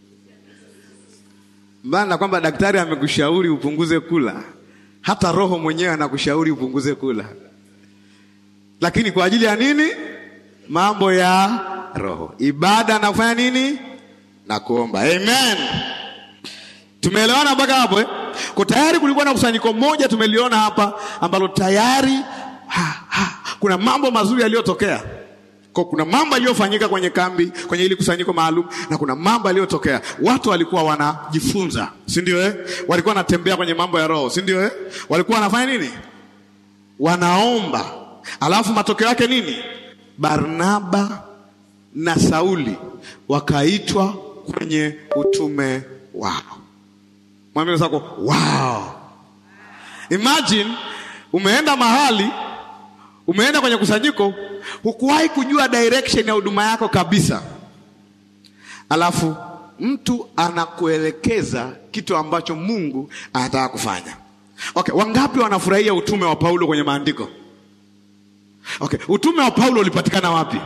Mbana kwamba daktari amekushauri upunguze kula, hata Roho mwenyewe anakushauri upunguze kula. Lakini kwa ajili ya nini? Mambo ya Roho. Ibada na kufanya nini? Na kuomba. Amen. Tumeelewana mpaka hapo eh? Kwa tayari kulikuwa na kusanyiko moja tumeliona hapa ambalo tayari ha, ha, kuna mambo mazuri yaliyotokea. Kwa kuna mambo yaliyofanyika kwenye kambi, kwenye ili kusanyiko maalum, na kuna mambo yaliyotokea. Watu walikuwa wanajifunza, si ndio eh? Walikuwa wanatembea kwenye mambo ya Roho, si ndio eh? Walikuwa wanafanya nini? Wanaomba. Alafu matokeo yake nini? Barnaba na Sauli wakaitwa kwenye utume wao. Mwambie wako, wow. Imagine umeenda mahali, umeenda kwenye kusanyiko, hukuwahi kujua direction ya huduma yako kabisa. Alafu mtu anakuelekeza kitu ambacho Mungu anataka kufanya. Okay, wangapi wanafurahia utume wa Paulo kwenye maandiko? Okay, utume wa Paulo ulipatikana wapi?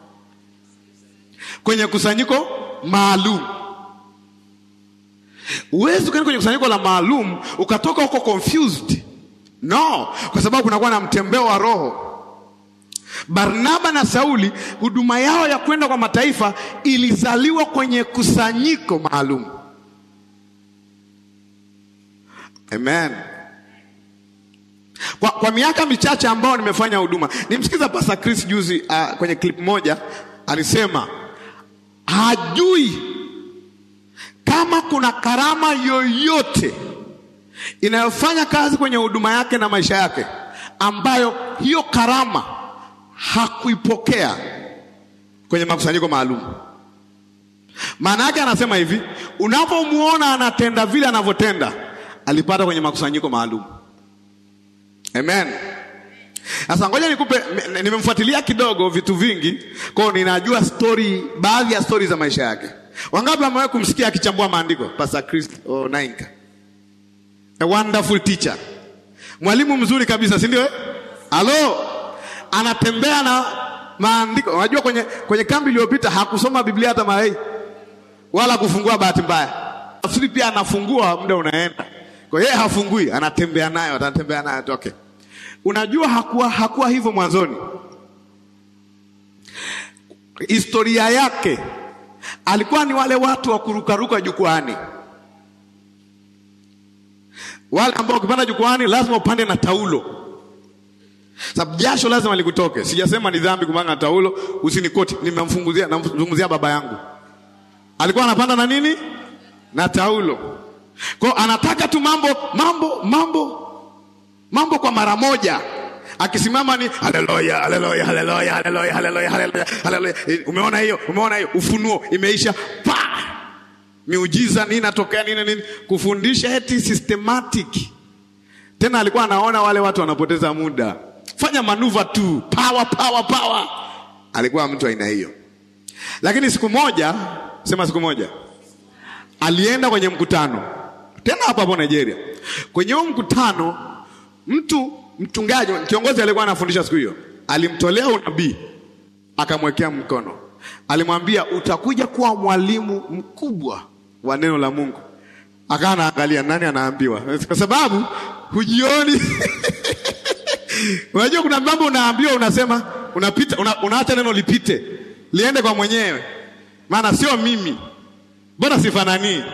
Kwenye kusanyiko maalum. Uwezi ukaenda kwenye kusanyiko la maalum ukatoka huko confused. No, kwa sababu kunakuwa na mtembeo wa Roho. Barnaba na Sauli huduma yao ya kwenda kwa mataifa ilizaliwa kwenye kusanyiko maalum. Amen. Kwa, kwa miaka michache ambao nimefanya huduma, nimsikiza Pastor Chris juzi uh, kwenye clip moja alisema hajui kama kuna karama yoyote inayofanya kazi kwenye huduma yake na maisha yake ambayo hiyo karama hakuipokea kwenye makusanyiko maalum, maana yake anasema hivi, unapomuona anatenda vile anavyotenda alipata kwenye makusanyiko maalum. Amen. Sasa ngoja nikupe, nimemfuatilia kidogo vitu vingi, kwa hiyo ninajua story, baadhi ya stories za maisha yake. Wangapi wamewahi kumsikia akichambua maandiko? Pastor Chris oh, Nainka. A wonderful teacher. Mwalimu mzuri kabisa, si ndio? Halo. Anatembea na maandiko. Unajua kwenye kwenye kambi iliyopita hakusoma Biblia hata mara hii. Wala kufungua bahati mbaya. Tafsiri pia anafungua muda unaenda. Kwa hiyo hafungui, anatembea nayo, anatembea nayo toke. Unajua hakuwa hakuwa hivyo mwanzoni. Historia yake alikuwa ni wale watu wa kurukaruka jukwani. Wale ambao ukipanda jukwani lazima upande na taulo. Sababu jasho lazima likutoke. Sijasema ni dhambi kumanga taulo, usinikoti. Nimemfunguzia, namzunguzia baba yangu. Alikuwa anapanda na nini? Na taulo. Kwa anataka tu mambo mambo mambo mambo kwa mara moja. Akisimama ni haleluya haleluya haleluya haleluya haleluya haleluya haleluya. Umeona hiyo? Umeona hiyo? Ufunuo imeisha. Pa! Miujiza nini natokea nini nini? Kufundisha eti systematic. Tena alikuwa anaona wale watu wanapoteza muda. Fanya manuva tu, power power power. Alikuwa mtu aina hiyo. Lakini siku moja, sema siku moja, alienda kwenye mkutano. Tena hapa hapo Nigeria. Kwenye huo mkutano, mtu mchungaji, kiongozi alikuwa anafundisha siku hiyo, alimtolea unabii, akamwekea mkono. Alimwambia utakuja kuwa mwalimu mkubwa wa neno la Mungu. Akawa anaangalia nani anaambiwa. Kwa sababu hujioni. Unajua kuna mambo unaambiwa unasema unapita una, unaacha neno lipite. Liende kwa mwenyewe. Maana sio mimi. Bora sifanani.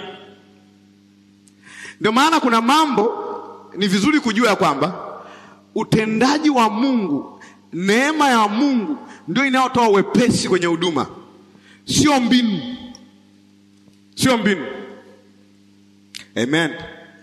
Ndio maana kuna mambo ni vizuri kujua kwamba utendaji wa Mungu, neema ya Mungu ndio inayotoa wepesi kwenye huduma. Sio mbinu. Sio mbinu. Amen.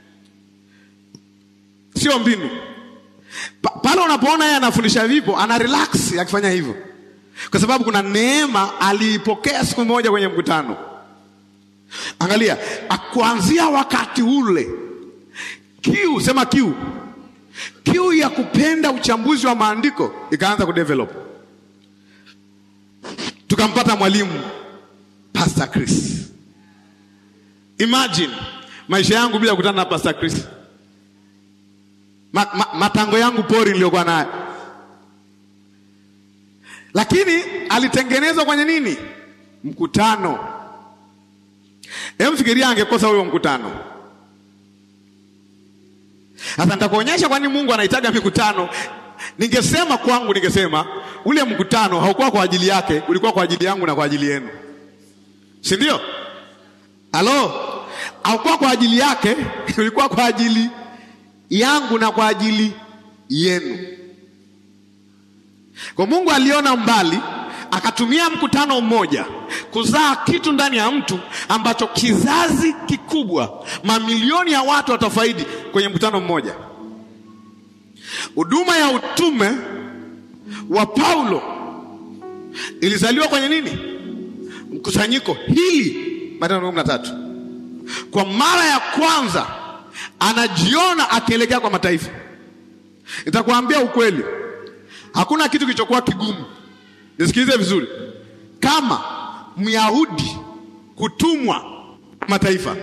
Sio mbinu. Pa, pale unapoona yeye anafundisha vipo, ana relax akifanya hivyo. Kwa sababu kuna neema aliipokea siku moja kwenye mkutano. Angalia, kuanzia wakati ule kiu, sema kiu. Kiu ya kupenda uchambuzi wa maandiko ikaanza kudevelop. Tukampata mwalimu Pastor Chris. Imagine maisha yangu bila kukutana na Pastor Chris. Ma, ma, matango yangu pori niliyokuwa nayo. Lakini alitengenezwa kwenye nini? Mkutano. Hebu fikiria angekosa huyo mkutano. Sasa nitakuonyesha kwa nini Mungu anahitaji mikutano. Ningesema kwangu, ningesema ule mkutano haukuwa kwa ajili yake, ulikuwa kwa ajili yangu na kwa ajili yenu. Si ndio? Halo? Haukuwa kwa ajili yake, ulikuwa kwa ajili yangu na kwa ajili yenu. Kwa Mungu aliona mbali, akatumia mkutano mmoja kuzaa kitu ndani ya mtu ambacho kizazi kikubwa, mamilioni ya watu watafaidi kwenye mkutano mmoja. Huduma ya utume wa Paulo ilizaliwa kwenye nini? Mkusanyiko hili. Matendo kumi na tatu. Kwa mara ya kwanza anajiona akielekea kwa mataifa. Nitakwambia ukweli, hakuna kitu kilichokuwa kigumu, nisikilize vizuri, kama Myahudi kutumwa mataifa.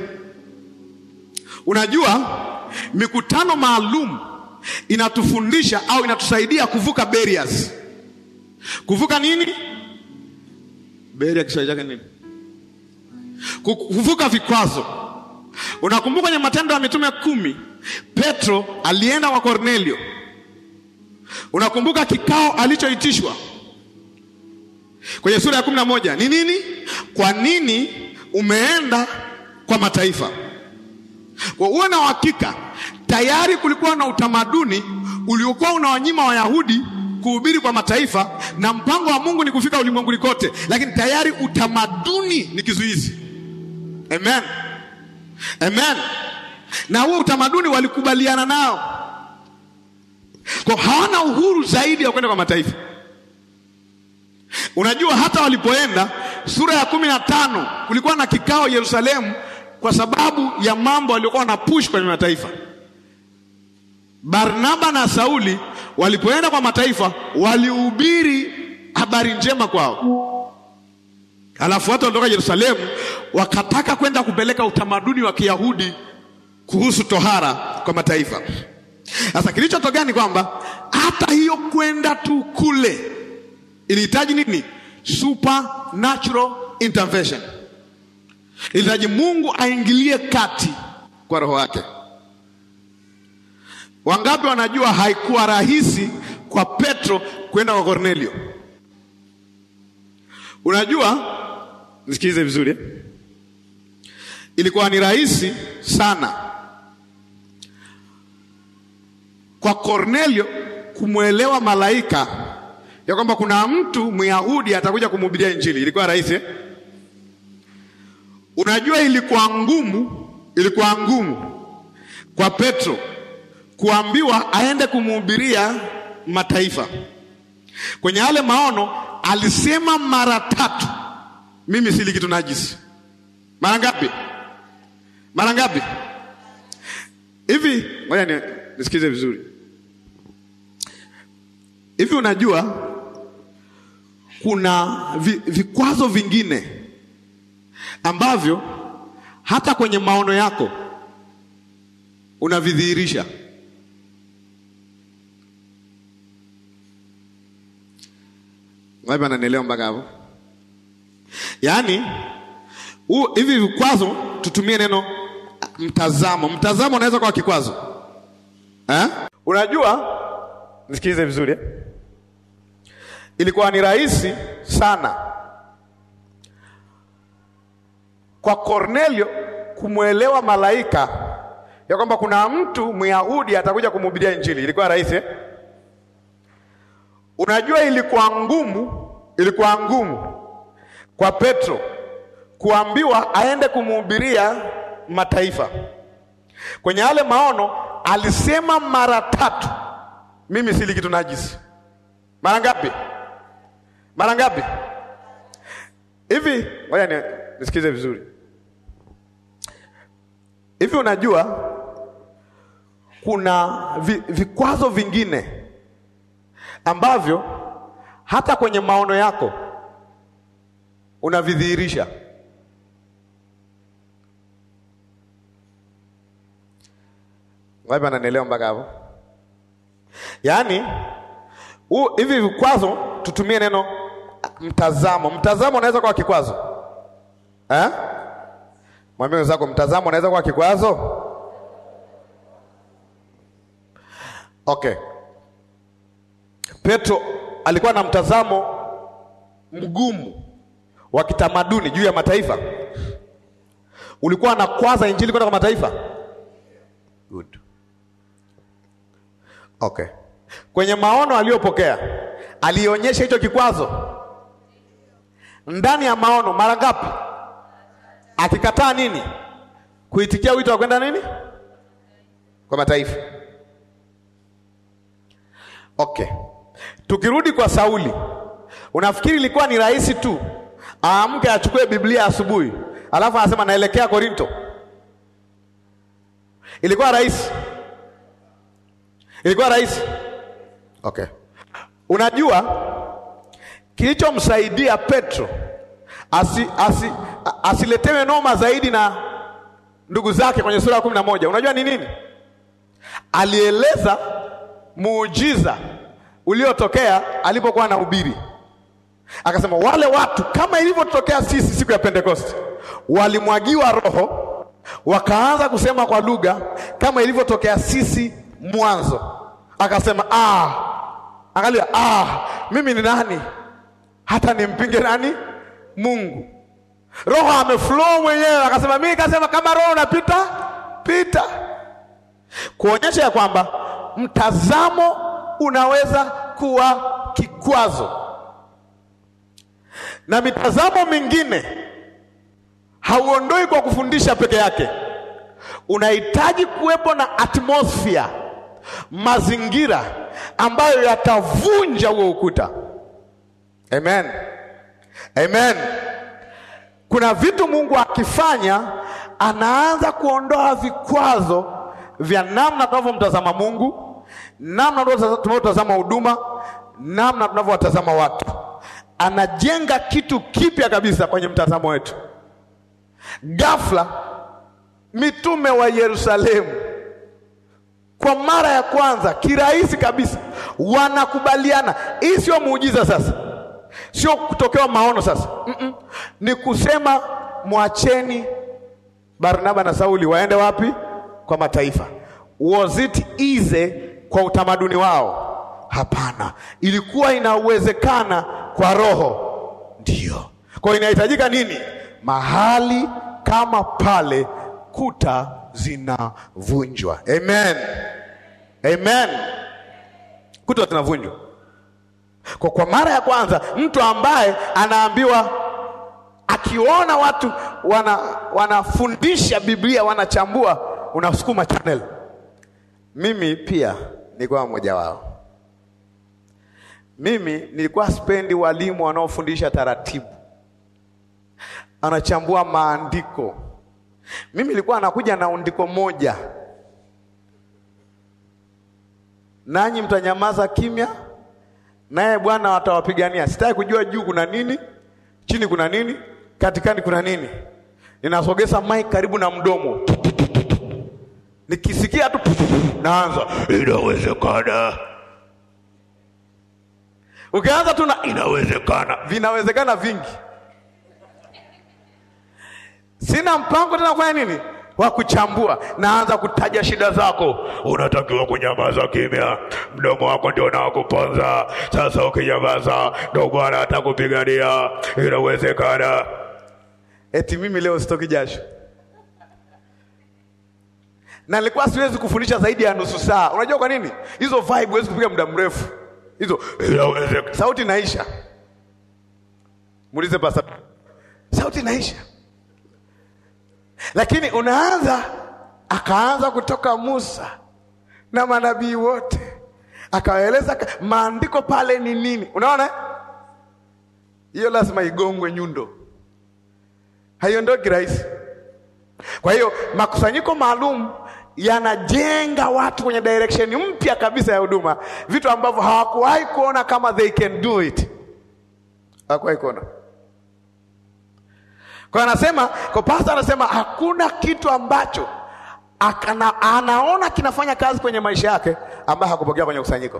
Unajua mikutano maalum inatufundisha au inatusaidia kuvuka barriers. Kuvuka nini? Barrier Kiswahili chake nini? Kuvuka vikwazo. Unakumbuka kwenye Matendo ya Mitume kumi, Petro alienda kwa Kornelio. Unakumbuka kikao alichoitishwa kwenye sura ya kumi na moja? Ni nini? Kwa nini umeenda kwa mataifa? Kwa uwe na uhakika, tayari kulikuwa na utamaduni uliokuwa unawanyima Wayahudi kuhubiri kwa mataifa, na mpango wa Mungu ni kufika ulimwenguni kote, lakini tayari utamaduni ni kizuizi. Amen. Amen. Na huo utamaduni walikubaliana nao. Kwa hawana uhuru zaidi ya kwenda kwa mataifa. Unajua hata walipoenda sura ya kumi na tano kulikuwa na kikao Yerusalemu kwa sababu ya mambo waliokuwa wanapush kwenye mataifa. Barnaba na Sauli walipoenda kwa mataifa walihubiri habari njema kwao. Alafu watu walitoka Yerusalemu wakataka kwenda kupeleka utamaduni wa Kiyahudi kuhusu tohara kwa mataifa. Sasa kilichotokea ni kwamba hata hiyo kwenda tu kule ilihitaji nini? Supernatural intervention. Ilihitaji Mungu aingilie kati kwa roho wake. Wangapi wanajua haikuwa rahisi kwa Petro kwenda kwa Kornelio? Unajua, nisikilize vizuri eh? Ilikuwa ni rahisi sana kwa Kornelio kumuelewa malaika ya kwamba kuna mtu Myahudi atakuja kumhubiria Injili. Ilikuwa rahisi eh? Unajua ilikuwa ngumu, ilikuwa ngumu kwa Petro kuambiwa aende kumhubiria mataifa. Kwenye yale maono alisema mara tatu, mimi sili kitu najisi. Mara ngapi? Mara ngapi? Hivi, ngoja nisikize vizuri. Hivi unajua kuna vi, vikwazo vingine ambavyo hata kwenye maono yako unavidhihirisha. Wapi ananielewa mpaka hapo? Yaani u, hivi vikwazo tutumie neno mtazamo. Mtazamo unaweza kuwa kikwazo. Eh? Unajua, nisikilize vizuri eh? Ilikuwa ni rahisi sana kwa Kornelio kumuelewa malaika ya kwamba kuna mtu Myahudi atakuja kumhubiria Injili. Ilikuwa rahisi eh? Unajua ilikuwa ngumu, ilikuwa ngumu kwa Petro kuambiwa aende kumhubiria mataifa. Kwenye yale maono alisema mara tatu, mimi sili kitu najisi. Mara ngapi? Mara ngapi? Hivi, ngoja nisikize vizuri. Hivi unajua kuna vi, vikwazo vingine ambavyo hata kwenye maono yako unavidhihirisha. Wapi ananielewa mpaka hapo? Yaani u, hivi vikwazo tutumie neno mtazamo. Mtazamo unaweza kuwa kikwazo. Eh? Mwambie wenzako mtazamo unaweza kuwa kikwazo. Okay. Petro alikuwa na mtazamo mgumu wa kitamaduni juu ya mataifa. Ulikuwa anakwaza Injili kwenda kwa mataifa. Good. Okay. Kwenye maono aliyopokea alionyesha hicho kikwazo ndani ya maono mara ngapi? Akikataa nini? Kuitikia wito wa kwenda nini? Kwa mataifa. Okay. Tukirudi kwa Sauli, unafikiri ilikuwa ni rahisi tu aamke achukue Biblia asubuhi alafu anasema naelekea Korinto? Ilikuwa rahisi? Ilikuwa rahisi? Okay. Unajua kilichomsaidia Petro asi, asi, asiletewe noma zaidi na ndugu zake kwenye sura ya kumi na moja. Unajua ni nini? Alieleza muujiza uliotokea alipokuwa anahubiri. Akasema wale watu kama ilivyotokea sisi siku ya Pentecost, walimwagiwa roho wakaanza kusema kwa lugha kama ilivyotokea sisi mwanzo. Akasema ah, angalia ah, mimi ni nani hata nimpinge nani? Mungu. Roho ameflow mwenyewe. Akasema mimi kasema kama roho unapita pita, kuonyesha ya kwamba mtazamo unaweza kuwa kikwazo. Na mitazamo mingine hauondoi kwa kufundisha peke yake. unahitaji kuwepo na atmosphere, mazingira ambayo yatavunja huo ukuta. Amen. Amen. Kuna vitu Mungu akifanya anaanza kuondoa vikwazo vya namna tunavyomtazama Mungu, namna tunavyotazama huduma, namna tunavyowatazama watu. Anajenga kitu kipya kabisa kwenye mtazamo wetu. Ghafla mitume wa Yerusalemu kwa mara ya kwanza kirahisi kabisa wanakubaliana. Hii sio muujiza sasa, sio kutokewa maono sasa. Mm -mm. Ni kusema mwacheni Barnaba na Sauli waende wapi? Kwa mataifa. Was it easy kwa utamaduni wao? Hapana. Ilikuwa inawezekana kwa roho. Ndio. Kwa hiyo inahitajika nini? Mahali kama pale kuta zinavunjwa. Amen. Amen. Kuta zinavunjwa. Kwa kwa mara ya kwanza mtu ambaye anaambiwa, akiona watu wana wanafundisha Biblia, wanachambua, unasukuma channel. Mimi pia nilikuwa mmoja wao. Mimi nilikuwa spendi walimu wanaofundisha taratibu, anachambua maandiko. Mimi nilikuwa anakuja na andiko moja, nanyi mtanyamaza kimya, naye Bwana atawapigania. Sitaki kujua juu kuna nini, chini kuna nini, katikati kuna nini. Ninasogeza mic karibu na mdomo, nikisikia tu naanza inawezekana. Ukianza tu na inawezekana, vinawezekana vingi. Sina mpango tena kwa nini wa kuchambua. Naanza kutaja shida zako. Unatakiwa kunyamaza kimya, mdomo wako ndio unakuponza. Sasa ukinyamaza ndio Bwana atakupigania. Inawezekana. Eti mimi leo sitoki jasho. Na nilikuwa siwezi kufundisha zaidi ya nusu saa. Unajua kwa nini? Hizo vibe huwezi kupiga muda mrefu. Hizo inawezekana. Sauti inaisha. Muulize pastor. Sauti inaisha. Lakini unaanza, akaanza kutoka Musa na manabii wote, akaeleza maandiko pale ni nini. Unaona? Hiyo lazima igongwe nyundo. Haiondoki rahisi. Kwa hiyo makusanyiko maalum yanajenga watu kwenye direction mpya kabisa ya huduma, vitu ambavyo hawakuwahi kuona kama they can do it. Hawakuwahi kuona. Kwa anasema, kwa pastor anasema hakuna kitu ambacho akana, anaona kinafanya kazi kwenye maisha yake ambaye hakupokea kwenye kusanyiko.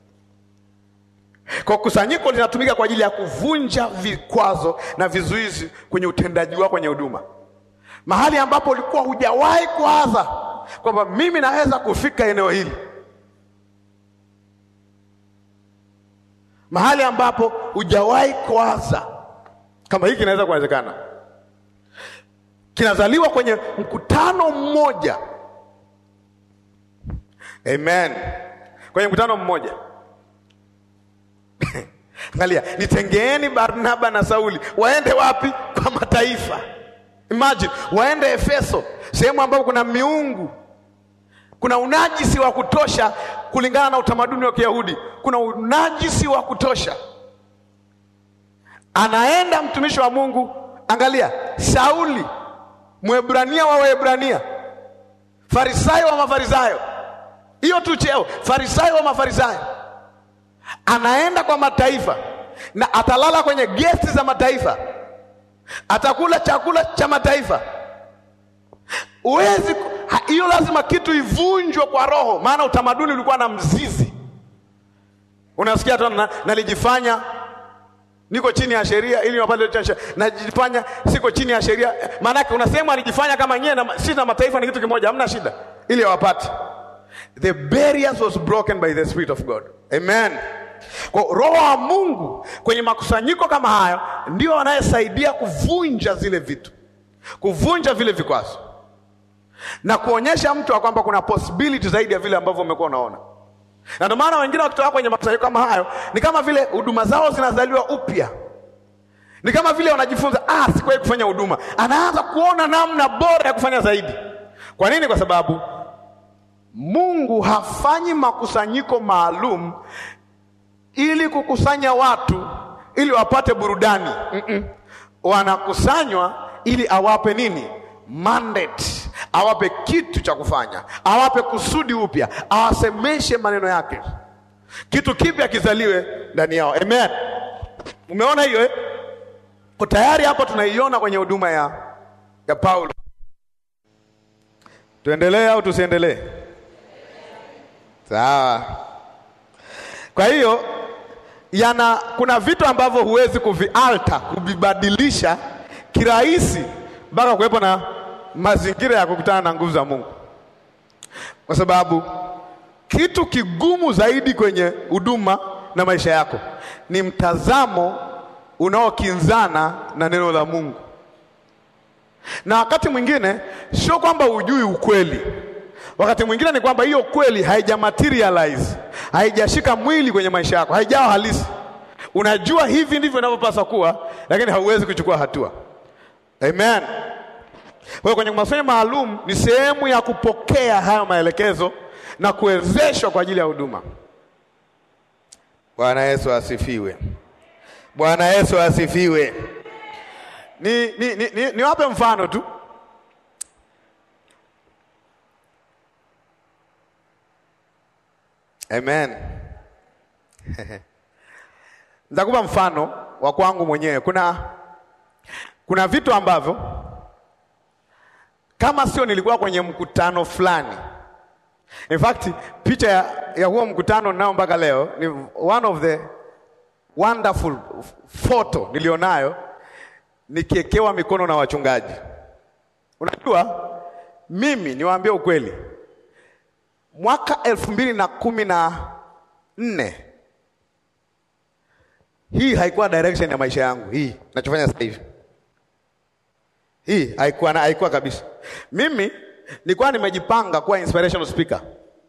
Kwa kusanyiko linatumika kwa ajili ya kuvunja vikwazo na vizuizi kwenye utendaji wako kwenye huduma. Mahali ambapo ulikuwa hujawahi kuwaza kwamba mimi naweza kufika eneo hili. Mahali ambapo hujawahi kuwaza kama hiki kinaweza kuwezekana. Kinazaliwa kwenye mkutano mmoja. Amen. Kwenye mkutano mmoja. Angalia, nitengeeni Barnaba na Sauli waende wapi? Kwa mataifa. Imagine, waende Efeso, sehemu ambapo kuna miungu, kuna unajisi wa kutosha kulingana na utamaduni wa Kiyahudi. Kuna unajisi wa kutosha. Anaenda mtumishi wa Mungu, angalia, Sauli, Mwebrania wa Waebrania, Farisayo wa Mafarisayo. Hiyo tu cheo, Farisayo wa Mafarisayo. Anaenda kwa mataifa na atalala kwenye guest za mataifa. Atakula chakula cha mataifa. Uwezi, hiyo lazima kitu ivunjwe kwa roho, maana utamaduni ulikuwa na mzizi. Unasikia tu na, nalijifanya niko chini ya sheria ili wapate cha, najifanya siko chini ya sheria. Maana yake unasema alijifanya kama yeye na sisi na mataifa ni kitu kimoja, hamna shida, ili wapate. The barriers was broken by the Spirit of God. Amen. Kwa roho wa Mungu kwenye makusanyiko kama hayo ndio anayesaidia kuvunja zile vitu, kuvunja vile vikwazo, na kuonyesha mtu kwamba kuna possibility zaidi ya vile ambavyo umekuwa unaona. Na ndio maana wengine wakitoka kwenye makusanyiko kama hayo ni kama vile huduma zao zinazaliwa upya. Ni kama vile wanajifunza, ah, sikuwahi kufanya huduma. Anaanza kuona namna bora ya kufanya zaidi. Kwa nini? Kwa sababu Mungu hafanyi makusanyiko maalum ili kukusanya watu ili wapate burudani. Mm-mm. Wanakusanywa ili awape nini? Mandate. Awape kitu cha kufanya, awape kusudi upya, awasemeshe maneno yake, kitu kipya kizaliwe ndani yao. Amen. Umeona hiyo eh? Kwa tayari hapo tunaiona kwenye huduma ya ya Paulo. Tuendelee au tusiendelee? Sawa. Kwa hiyo yana kuna vitu ambavyo huwezi kuvialter, kuvibadilisha kirahisi mpaka kuwepo na mazingira ya kukutana na nguvu za Mungu. Kwa sababu kitu kigumu zaidi kwenye huduma na maisha yako ni mtazamo unaokinzana na neno la Mungu. Na wakati mwingine sio kwamba hujui ukweli. Wakati mwingine ni kwamba hiyo kweli haija materialize, haijashika mwili kwenye maisha yako, haijawa halisi. Unajua hivi ndivyo inavyopaswa kuwa, lakini hauwezi kuchukua hatua. Amen. Kwa kwenye masomo maalum ni sehemu ya kupokea hayo maelekezo na kuwezeshwa kwa ajili ya huduma. Bwana Yesu asifiwe. Bwana Yesu asifiwe. Ni ni ni, ni, ni wape mfano tu. Amen. Nitakupa mfano wa kwangu mwenyewe. Kuna kuna vitu ambavyo kama sio nilikuwa kwenye mkutano fulani. In fact, picha ya, ya huo mkutano nao mpaka leo ni one of the wonderful photo nilionayo, nikiekewa mikono na wachungaji. Unajua mimi niwaambie ukweli, mwaka elfu mbili na kumi na nne hii haikuwa direction ya maisha yangu. Hii nachofanya sasa hivi hii haikuwa na haikuwa kabisa. Mimi nilikuwa nimejipanga kuwa inspirational speaker,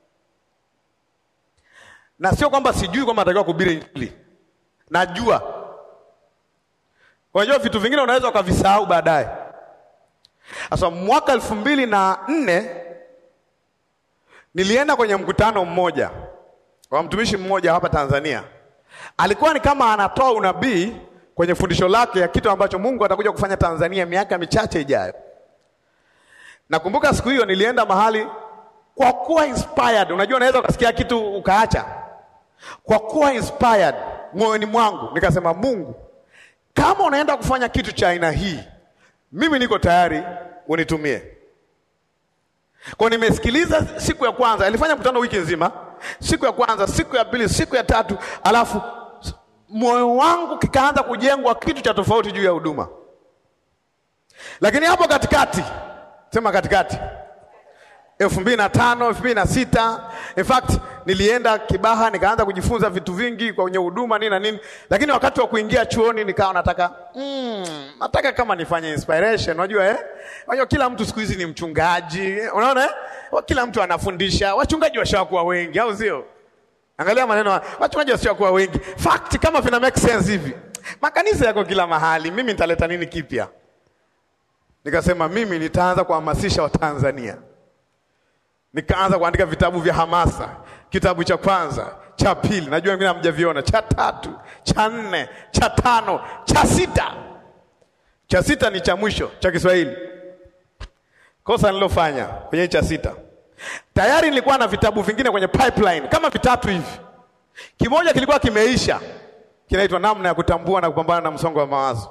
na sio kwamba sijui kwamba natakiwa kuhubiri Injili. Najua. Unajua vitu vingine unaweza ukavisahau baadaye. Sasa mwaka elfu mbili na nne nilienda kwenye mkutano mmoja wa mtumishi mmoja hapa Tanzania. Alikuwa ni kama anatoa unabii kwenye fundisho lake ya kitu ambacho Mungu atakuja kufanya Tanzania miaka michache ijayo. Nakumbuka siku hiyo nilienda mahali kwa kuwa inspired. Unajua unaweza ukasikia kitu ukaacha. Kwa kuwa inspired moyoni mwangu nikasema, Mungu, kama unaenda kufanya kitu cha aina hii, mimi niko tayari unitumie. Kwa nimesikiliza siku ya kwanza, alifanya mkutano wiki nzima. Siku ya kwanza, siku ya pili, siku ya tatu, alafu moyo wangu kikaanza kujengwa kitu cha tofauti juu ya huduma. Lakini hapo katikati, sema katikati, elfu mbili na tano, elfu mbili na sita, in fact nilienda Kibaha nikaanza kujifunza vitu vingi kwenye huduma nini na nini. Lakini wakati wa kuingia chuoni nikawa nataka mm, nataka kama nifanye inspiration. Unajua eh? Unajua kila mtu siku hizi ni mchungaji. Unaona eh? Kila mtu anafundisha. Wachungaji washakuwa wengi, au sio? Angalia maneno, wachungaji washakuwa wengi. Fact kama vina make sense hivi. Makanisa yako kila mahali. Mimi nitaleta nini kipya? Nikasema mimi nitaanza kuhamasisha Watanzania. Nikaanza kuandika vitabu vya hamasa. Kitabu cha kwanza, cha pili, najua wengine hamjaviona, cha tatu, cha nne, cha tano, cha sita. Cha sita ni cha mwisho, cha Kiswahili. Kosa nilofanya kwenye cha sita, tayari nilikuwa na vitabu vingine kwenye pipeline kama vitatu hivi. Kimoja kilikuwa kimeisha, kinaitwa namna ya kutambua na kupambana na msongo wa mawazo.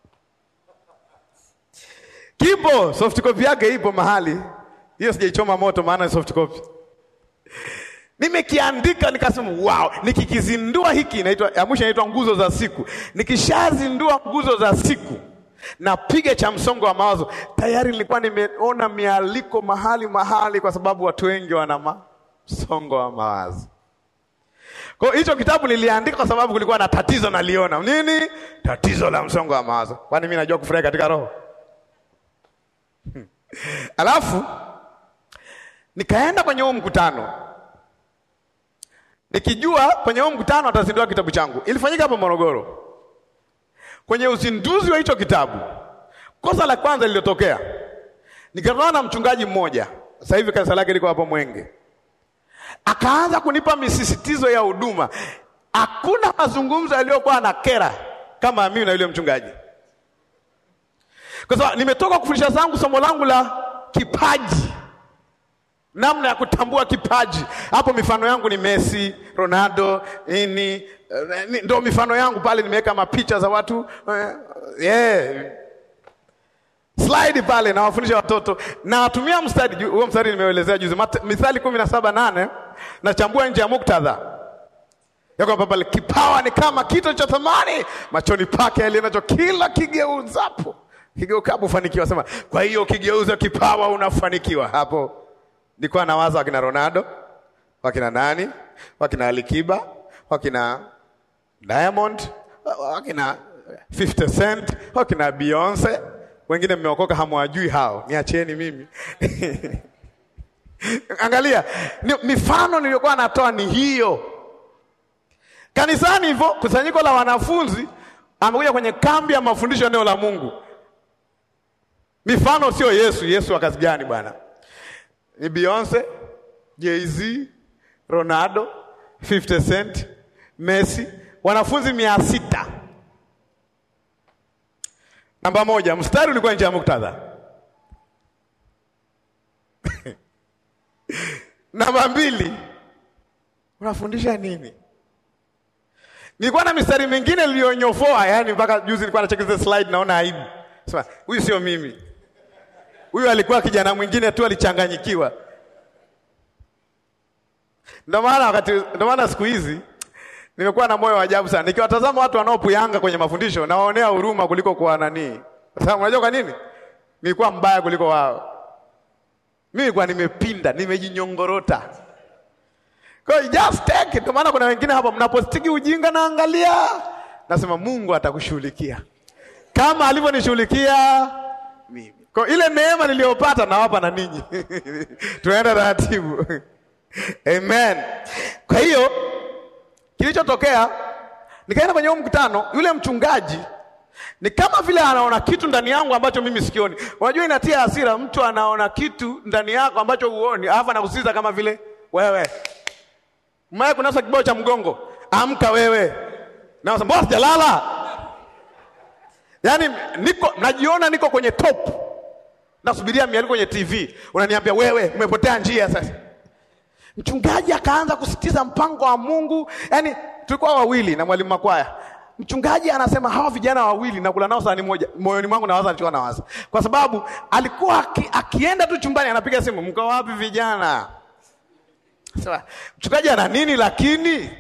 Kipo, soft copy yake ipo mahali. Hiyo sijaichoma moto maana ni soft copy. Nimekiandika nikasema wow, nikikizindua hiki inaitwa ya mwisho inaitwa nguzo za siku. Nikishazindua nguzo za siku na piga cha msongo wa mawazo, tayari nilikuwa nimeona mialiko mahali mahali kwa sababu watu wengi wana msongo wa mawazo. Kwa hicho kitabu niliandika kwa sababu kulikuwa na tatizo naliona. Nini? Tatizo la msongo wa mawazo. Kwani mimi najua kufurahi katika roho. Alafu nikaenda kwenye huo mkutano, nikijua kwenye huo mkutano atazindua kitabu changu. Ilifanyika hapo Morogoro. Kwenye uzinduzi wa hicho kitabu, kosa la kwanza lililotokea, nikakutana na mchungaji mmoja Sasa hivi kanisa lake liko hapo Mwenge. Akaanza kunipa misisitizo ya huduma. Hakuna mazungumzo yaliyokuwa na kera kama mimi na yule mchungaji. Kwa sababu nimetoka kufundisha zangu somo langu la kipaji. Namna ya kutambua kipaji. Hapo mifano yangu ni Messi, Ronaldo, nini, ndio mifano yangu pale nimeweka mapicha za watu. Yeah. Slide pale na wafundisha watoto. Na watumia mstari, huo mstari nimeelezea juzi, Mithali kumi na saba nane, na chambua nje ya muktadha. Yako pale, kipawa ni kama kito cha thamani machoni pake alienacho kila kigeuzapo. Kigeukapo ufanikiwa. Sema, kwa hiyo kigeuza kipawa unafanikiwa. Hapo nilikuwa nawaza wakina Ronaldo, wakina nani, wakina Alikiba, wakina Diamond, wakina fifty Cent, wakina Beyonce. Wengine mmeokoka hamwajui hao. Niacheni mimi. Angalia, ni, mifano niliyokuwa natoa ni hiyo. Kanisani hivyo, kusanyiko la wanafunzi amekuja kwenye kambi ya mafundisho ya neno la Mungu. Mifano sio Yesu. Yesu wa kazi gani bwana? Ni Beyonce, Jay-Z, Ronaldo, fifty Cent, Messi, wanafunzi mia sita. Namba moja, mstari ulikuwa nje ya muktadha. Namba mbili, unafundisha nini? Nilikuwa na mistari mingine iliyonyofoa, yani mpaka juzi nilikuwa nacheki zile slide naona aibu. Sema, huyu sio mimi. Huyu alikuwa kijana mwingine tu alichanganyikiwa. Ndio maana wakati ndio maana siku hizi nimekuwa na moyo wa ajabu sana. Nikiwatazama watu wanaopuyanga kwenye mafundisho nawaonea huruma kuliko kwa nani. Kwa sababu unajua kwa nini? Nilikuwa mbaya kuliko wao. Mimi nilikuwa nimepinda, nimejinyongorota. Kwa hiyo just take it. Kwa maana kuna wengine hapa mnapostiki ujinga na angalia. Nasema Mungu atakushughulikia. Kama alivyonishughulikia mimi. Kwa ile neema niliyopata nawapa na ninyi. Tunaenda taratibu. Amen. Kwa hiyo kilichotokea, nikaenda kwenye mkutano, yule mchungaji ni kama vile anaona kitu ndani yangu ambacho mimi sikioni. Unajua inatia hasira mtu anaona kitu ndani yako ambacho huoni, alafu anakusiza kama vile wewe. Maya kunasa kibao cha mgongo, amka wewe. Na unasema boss jalala. Yaani niko najiona niko kwenye top. Nasubiria mialiko kwenye T V. Unaniambia wewe umepotea njia sasa. Mchungaji akaanza kusitiza mpango wa Mungu. Yaani tulikuwa wawili na mwalimu Makwaya. Mchungaji anasema hawa vijana wawili na kula nao sahani moja. Moyoni mwangu nawaza nilikuwa nawaza. Kwa sababu alikuwa aki, akienda tu chumbani anapiga simu, mko wapi vijana? Sasa mchungaji ana nini lakini?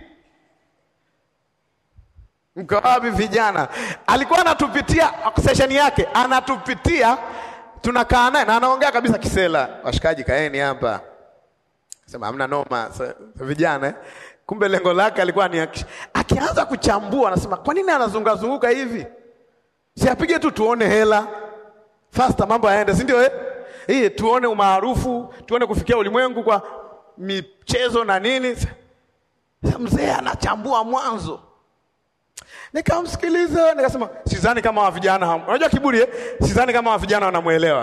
Mko wapi vijana? Alikuwa anatupitia session yake, anatupitia, tunakaa naye na anaongea kabisa kisela. Washikaji kaeni hapa. Sema hamna noma so, vijana eh? Kumbe lengo lake alikuwa ni akianza kuchambua anasema kwa nini anazunguka zunguka hivi? Si apige tu tuone hela. Faster mambo yaende, si ndio eh? Hii tuone umaarufu, tuone kufikia ulimwengu kwa michezo na nini. Mzee anachambua mwanzo. Nikamsikiliza nikasema sidhani kama wa vijana, unajua kiburi eh? Sidhani kama wa vijana wanamuelewa.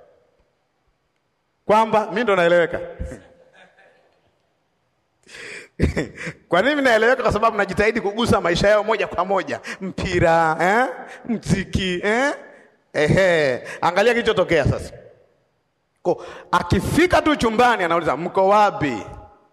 Kwamba mimi ndo naeleweka. Kwa nini naeleweka? Kwa sababu najitahidi kugusa maisha yao moja kwa moja. Mpira, eh? Mziki, eh? Ehe. Angalia kilichotokea sasa. Kwa akifika tu chumbani anauliza mko wapi?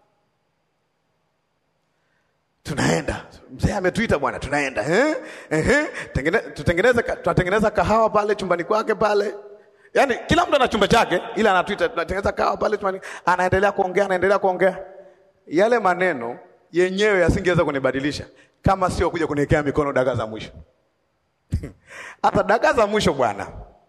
Tunaenda. Mzee ametuita bwana, tunaenda, eh? Ehe. Tengeneza tutengeneze tutengeneza kahawa pale chumbani kwake pale. Yaani kila mtu ana chumba chake, ila anatuita tunatengeneza kahawa pale chumbani. Anaendelea kuongea, anaendelea kuongea. Yale maneno yenyewe yasingeweza kunibadilisha kama sio kuja kuniwekea mikono dakika za mwisho. Hata dakika za mwisho bwana.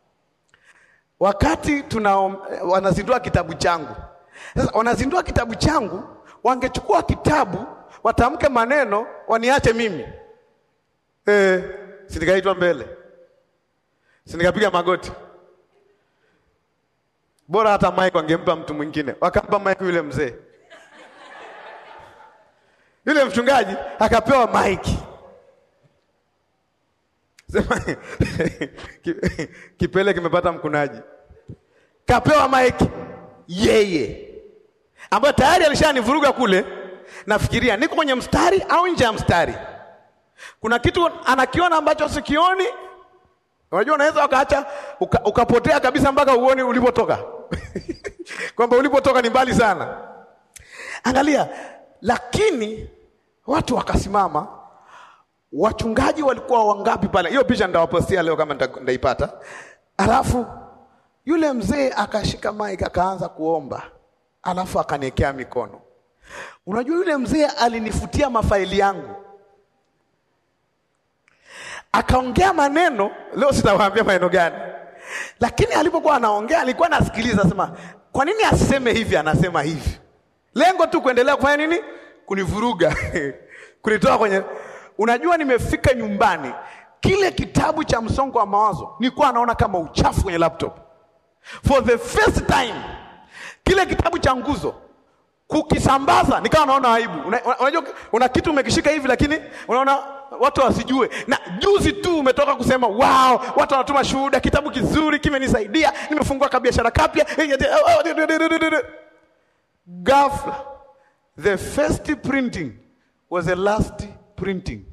Wakati tuna wanazindua kitabu changu. Sasa wanazindua kitabu changu, wangechukua kitabu, watamke maneno, waniache mimi. Eh, si nikaitwa mbele. Si nikapiga magoti. Bora hata mic wangempa mtu mwingine. Wakampa mic yule mzee. Yule mchungaji akapewa mic. Sema kipele kimepata mkunaji. Kapewa mic. yeye, ambaye tayari alishanivuruga kule. Nafikiria niko kwenye mstari au nje ya mstari. Kuna kitu anakiona ambacho sikioni. Unajua unaweza ukaacha uka, ukapotea kabisa mpaka uone ulipotoka. Kwamba ulipotoka ni mbali sana. Angalia, lakini watu wakasimama. Wachungaji walikuwa wangapi pale? Hiyo picha nitawapostia leo kama nitaipata. Alafu yule mzee akashika mic akaanza kuomba. Alafu akaniwekea mikono. Unajua yule mzee alinifutia mafaili yangu. Akaongea maneno, leo sitawaambia maneno gani. Lakini alipokuwa anaongea alikuwa anasikiliza, sema, kwa nini aseme hivi anasema hivi? Lengo tu kuendelea kufanya nini? Kunivuruga. Kunitoa kwenye. Unajua nimefika nyumbani, kile kitabu cha msongo wa mawazo nilikuwa naona kama uchafu kwenye laptop. For the first time, kile kitabu cha nguzo kukisambaza nikawa naona aibu. Unajua una, una kitu umekishika hivi lakini unaona watu wasijue. Na juzi tu umetoka kusema wow, watu wanatuma shuhuda, kitabu kizuri kimenisaidia, nimefungua kabiashara kapya. Ghafla, the first printing was the last printing.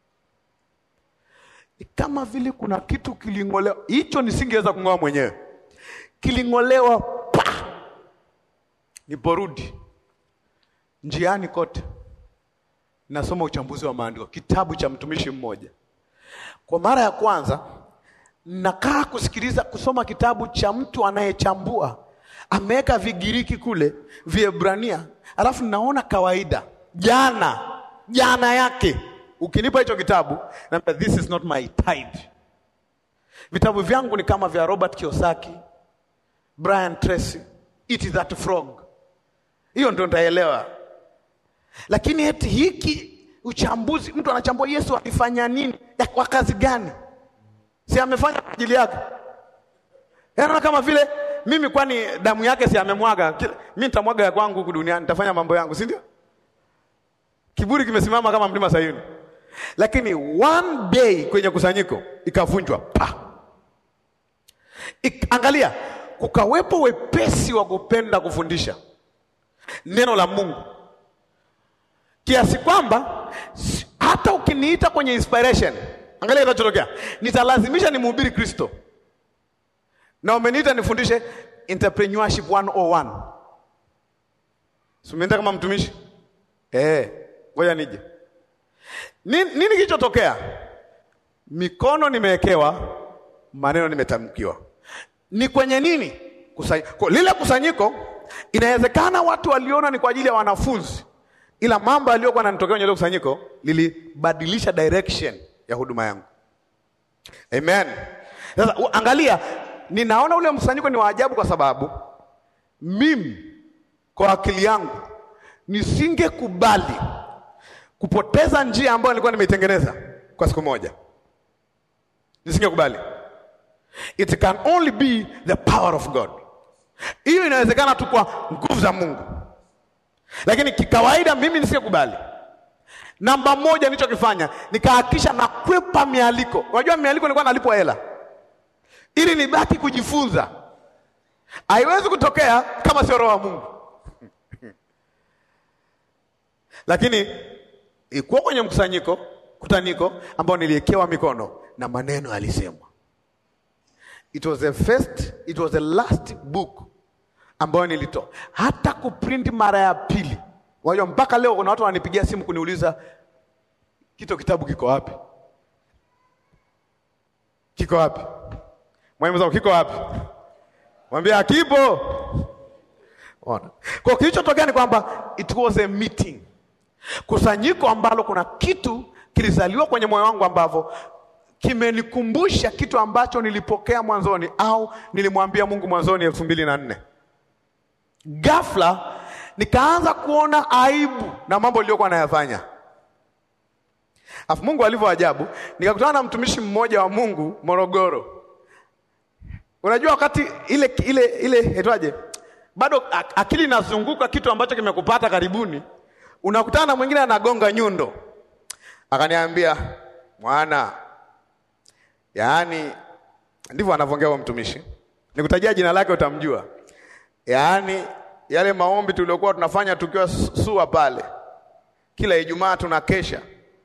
Kama vile kuna kitu kilingolewa. Hicho nisingeweza kungoa mwenyewe. Kilingolewa pa. Niporudi njiani kote nasoma uchambuzi wa maandiko, kitabu cha mtumishi mmoja. Kwa mara ya kwanza nakaa kusikiliza kusoma kitabu cha mtu anayechambua. Ameweka Vigiriki kule, Viebrania, alafu naona kawaida. Jana, jana yake ukinipa hicho kitabu, naambia this is not my tide. Vitabu vyangu ni kama vya Robert Kiyosaki, Brian Tracy, Eat That Frog. Hiyo ndio nitaelewa. Lakini eti hiki uchambuzi, mtu anachambua Yesu alifanya nini? Ya kwa kazi gani? Si amefanya kwa ajili yake? Yaani kama vile mimi kwani damu yake si amemwaga? Mimi nitamwaga ya kwangu huku duniani, nitafanya mambo yangu, si ndio? Kiburi kimesimama kama mlima Sayuni. Lakini one day kwenye kusanyiko ikavunjwa. Pa. Ik, angalia, kukawepo wepesi wa kupenda kufundisha neno la Mungu. Kiasi kwamba hata ukiniita kwenye inspiration, angalia kinachotokea. Nitalazimisha nimhubiri Kristo. Na umeniita nifundishe entrepreneurship one oh one. Sumienda kama mtumishi? Eh, ngoja nije. Nini, nini kilichotokea? Mikono nimewekewa, maneno nimetamkiwa. Ni kwenye nini? Kusanyiko. Lile kusanyiko inawezekana watu waliona ni kwa ajili ya wanafunzi. Ila mambo yaliyokuwa yananitokea kwenye ile kusanyiko lilibadilisha direction ya huduma yangu. Amen. Sasa angalia, ninaona ule mkusanyiko ni wa ajabu kwa sababu mimi kwa akili yangu nisingekubali kupoteza njia ambayo nilikuwa nimeitengeneza kwa siku moja. Nisingekubali. It can only be the power of God. Hiyo inawezekana tu kwa nguvu za Mungu. Lakini kikawaida mimi nisingekubali. Namba moja nilichokifanya, nikahakisha na kwepa mialiko. Unajua mialiko nilikuwa nalipwa hela. Ili nibaki kujifunza. Haiwezi kutokea kama sio roho wa Mungu. Lakini ikuwa kwenye mkusanyiko, kutaniko ambao niliekewa mikono na maneno yalisemwa. It was the first, it was the last book ambayo nilitoa. Hata kuprint mara ya pili. Wajua mpaka leo kuna watu wanipigia simu kuniuliza kito kitabu kiko wapi? Kiko wapi? Mwalimu zangu kiko wapi? Mwambie akipo. Ona. Kwa kilichotokea ni kwamba it was a meeting. Kusanyiko ambalo kuna kitu kilizaliwa kwenye moyo wangu ambavyo kimenikumbusha kitu ambacho nilipokea mwanzoni au nilimwambia Mungu mwanzoni elfu mbili na nne. Ghafla nikaanza kuona aibu na mambo niliyokuwa nayafanya. Afu Mungu alivyo ajabu, nikakutana na mtumishi mmoja wa Mungu Morogoro. Unajua wakati ile ile ile etwaje? Bado akili inazunguka kitu ambacho kimekupata karibuni. Unakutana na mwingine anagonga nyundo. Akaniambia, "Mwana, yaani ndivyo anavyoongea huyo mtumishi. Nikutajia jina lake utamjua. Yaani yale maombi tuliokuwa tunafanya tukiwa SUA pale. Kila Ijumaa tunakesha.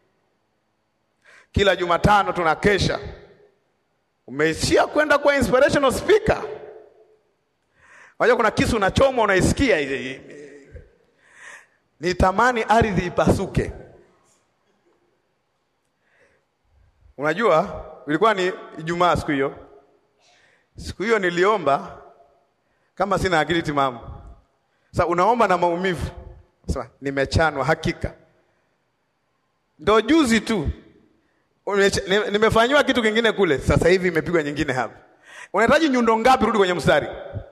Kila Jumatano tunakesha. Umeishia kwenda kwa inspirational speaker. Unajua kuna kisu unachoma unaisikia hivi. Nitamani ardhi ipasuke. Unajua ilikuwa ni Ijumaa siku hiyo. Siku hiyo niliomba kama sina akili timamu. Sasa unaomba na maumivu. Sasa nimechanwa hakika. Ndio juzi tu nimefanywa kitu kingine kule. Sasa hivi imepigwa nyingine hapa. Unahitaji nyundo ngapi rudi kwenye mstari?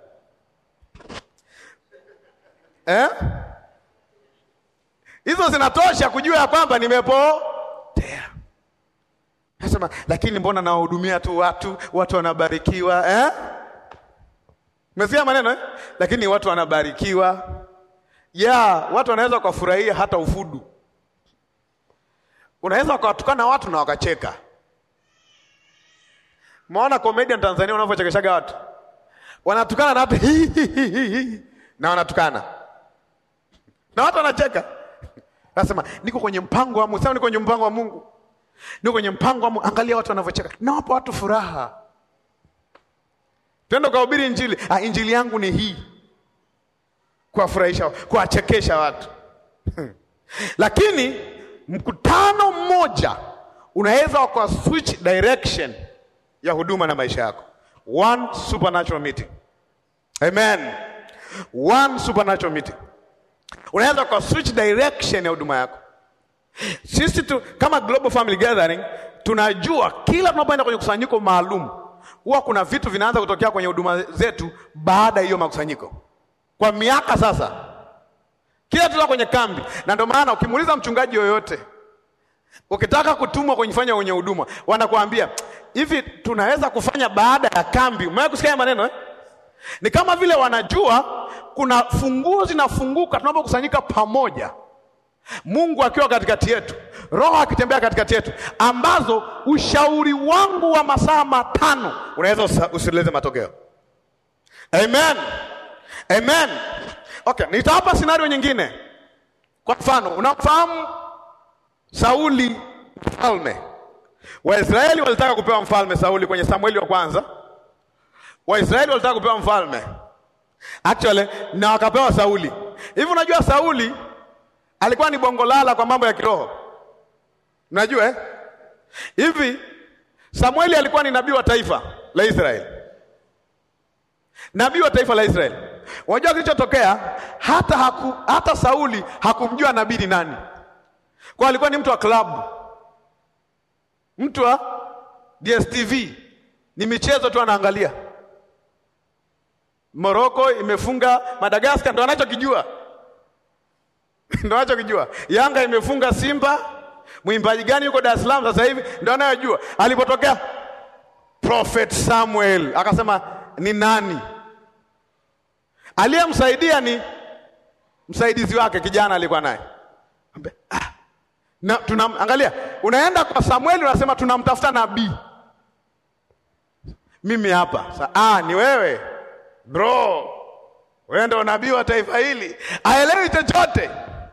Eh? Hizo zinatosha kujua ya kwamba nimepotea. Nasema lakini mbona nawahudumia tu watu, watu wanabarikiwa, eh? Umesikia maneno eh? Lakini watu wanabarikiwa. Ya, watu wanaweza kufurahia hata ufudu. Unaweza kuwatukana watu na wakacheka. Maana comedian Tanzania wanavyochekeshaga watu. Wanatukana na watu na wanatukana. Na watu wanacheka. Nasema niko kwenye mpango wa Mungu, sasa niko kwenye mpango wa Mungu. Niko kwenye mpango wa Mungu, angalia watu wanavyocheka. Na wapo watu furaha. Twende kuhubiri injili. Ah, injili yangu ni hii. Kuwafurahisha, kuwachekesha watu. Lakini mkutano mmoja unaweza kwa switch direction ya huduma na maisha yako. One supernatural meeting. Amen. One supernatural meeting. Unaweza kwa switch direction ya huduma yako. Sisi tu kama Global Family Gathering tunajua kila tunapoenda kwenye kusanyiko maalum huwa kuna vitu vinaanza kutokea kwenye huduma zetu baada ya hiyo makusanyiko. Kwa miaka sasa. Kila tuta kwenye kambi. Na ndio maana ukimuuliza mchungaji yoyote ukitaka kutumwa kwenye fanya kwenye huduma, wanakuambia, hivi tunaweza kufanya baada ya kambi? Umewahi kusikia maneno eh? Ni kama vile wanajua kuna funguo zinafunguka tunapokusanyika pamoja. Mungu akiwa katikati yetu, Roho akitembea katikati yetu, ambazo ushauri wangu wa masaa matano unaweza usileze matokeo. Amen. Amen. Okay, nitawapa scenario nyingine. Kwa mfano, unafahamu Sauli mfalme. Waisraeli walitaka kupewa mfalme Sauli kwenye Samueli wa kwanza. Waisraeli walitaka kupewa mfalme. Actually, na wakapewa Sauli. Hivi unajua Sauli alikuwa ni bongolala kwa mambo ya kiroho. Unajua eh? Hivi Samueli alikuwa ni nabii wa taifa la Israeli. Nabii wa taifa la Israeli. Unajua kilichotokea, hata haku, hata Sauli hakumjua nabii ni nani. Kwa alikuwa ni mtu wa club. Mtu wa D S T V. Ni michezo tu anaangalia. Morocco imefunga Madagascar, ndo anachokijua. Ndo anachokijua. Yanga imefunga Simba, mwimbaji gani yuko Dar es Salaam sasa hivi, ndo anayojua. Alipotokea Prophet Samuel, akasema ni nani? Aliyemsaidia ni msaidizi wake, kijana alikuwa naye. Ah, na tunaangalia, unaenda kwa Samuel unasema tunamtafuta nabii. Mimi hapa. Sa, ah ni wewe. Bro. Wewe ndio nabii wa taifa hili. Haelewi chochote.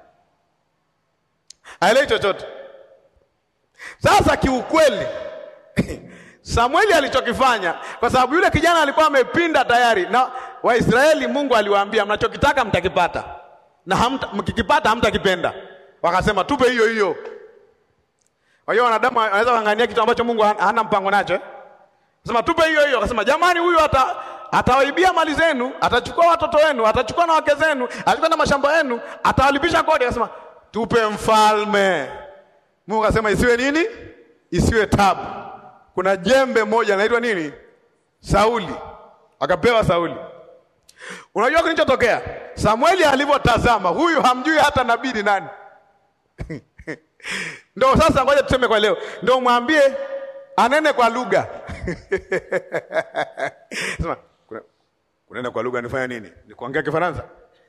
Haelewi chochote. Sasa kiukweli Samueli alichokifanya, kwa sababu yule kijana alikuwa amepinda tayari, na Waisraeli Mungu aliwaambia mnachokitaka mtakipata, na hamta, mkikipata hamtakipenda. Wakasema tupe hiyo hiyo. Kwa hiyo wanadamu wanaweza kuangania kitu ambacho Mungu hana mpango nacho eh? Sema tupe hiyo hiyo. Akasema jamani, huyu hata atawaibia mali zenu, atachukua watoto wenu, atachukua na wake zenu, atachukua na mashamba yenu, atawalipisha kodi. Akasema tupe mfalme. Mungu akasema isiwe nini? Isiwe tabu. Kuna jembe moja inaitwa nini? Sauli. Akapewa Sauli. Unajua kilichotokea? Samueli alivyotazama, huyu hamjui hata nabii ni nani. Ndio sasa ngoja tuseme kwa leo. Ndio mwambie anene kwa lugha. Sema, kunena kwa lugha nifanya nini? Ni kuongea Kifaransa?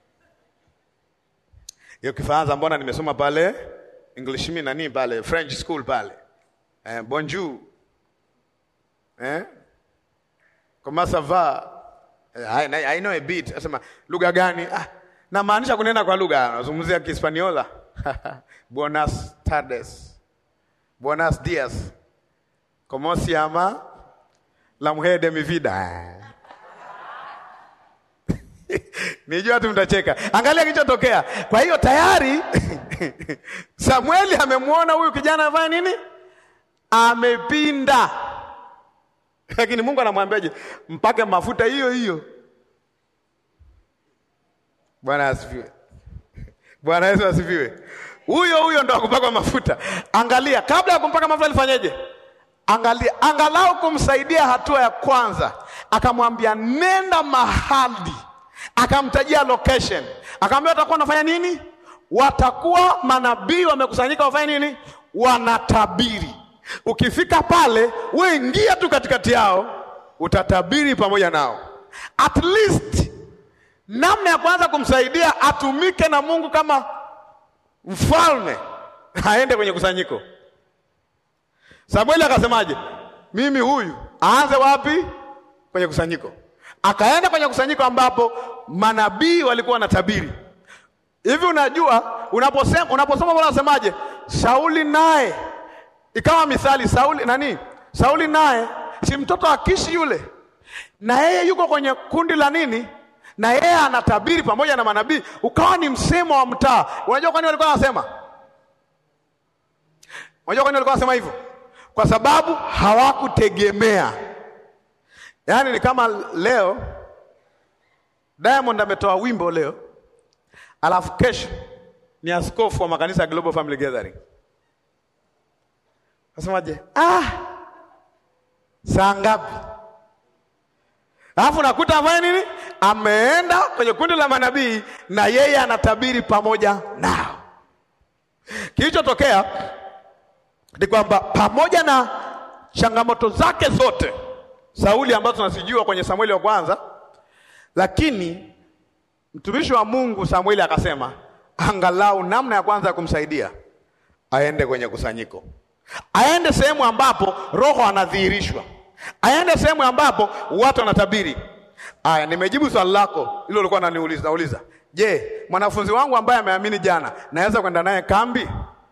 Hiyo Kifaransa mbona nimesoma pale English mimi nani pale French school pale. Eh, bonjour. Eh? Comment ça va? I, I know a bit. Asema lugha gani? Ah, na maanisha kunena kwa lugha. Nazungumzia Kihispaniola. Buenas tardes. Buenos dias. ¿Cómo se llama la mujer de mi vida? Nijua tu mtacheka. Angalia kilichotokea. Kwa hiyo tayari Samueli amemuona huyu kijana afanya nini? Amepinda. Lakini Mungu anamwambiaje? Mpake mafuta hiyo hiyo. Bwana asifiwe. Bwana Yesu asifiwe. Huyo huyo ndo akupaka mafuta. Angalia, kabla ya kumpaka mafuta alifanyaje? Angalia, angalau kumsaidia hatua ya kwanza. Akamwambia nenda mahali. Akamtajia location. Akamwambia watakuwa wanafanya nini? Watakuwa manabii wamekusanyika wafanye nini? Wanatabiri. Ukifika pale, wewe ingia tu katikati yao, utatabiri pamoja nao. At least namna ya kwanza kumsaidia atumike na Mungu kama mfalme, aende kwenye kusanyiko. Samueli akasemaje? Mimi huyu aanze wapi? Kwenye kusanyiko. Akaenda kwenye kusanyiko ambapo manabii walikuwa wanatabiri. Hivi unajua unaposema unaposoma Bwana anasemaje? Sauli naye ikawa mithali. Sauli nani? Sauli naye si mtoto wa Kishi yule. Na yeye yuko kwenye kundi la nini? Na yeye anatabiri pamoja na manabii. Ukawa ni msemo wa mtaa. Unajua kwa nini walikuwa wanasema? Unajua kwa nini walikuwa wanasema hivyo? Kwa sababu hawakutegemea. Yaani ni kama leo Diamond ametoa wimbo leo, alafu kesho ni askofu wa makanisa ya Global Family Gathering. Wasemaje? Ah, saa ngapi? Alafu nakuta afanye nini? Ameenda kwenye kundi la manabii na yeye anatabiri pamoja nao. Kilichotokea ni kwamba pamoja na changamoto zake zote Sauli ambazo tunasijua kwenye Samueli wa kwanza, lakini mtumishi wa Mungu Samueli akasema angalau namna ya kwanza ya kumsaidia aende kwenye kusanyiko. Aende sehemu ambapo roho anadhihirishwa. Aende sehemu ambapo watu wanatabiri. Aya, nimejibu swali lako hilo ulikuwa unaniuliza. Nauliza, je, mwanafunzi wangu ambaye ameamini jana naweza kwenda naye kambi?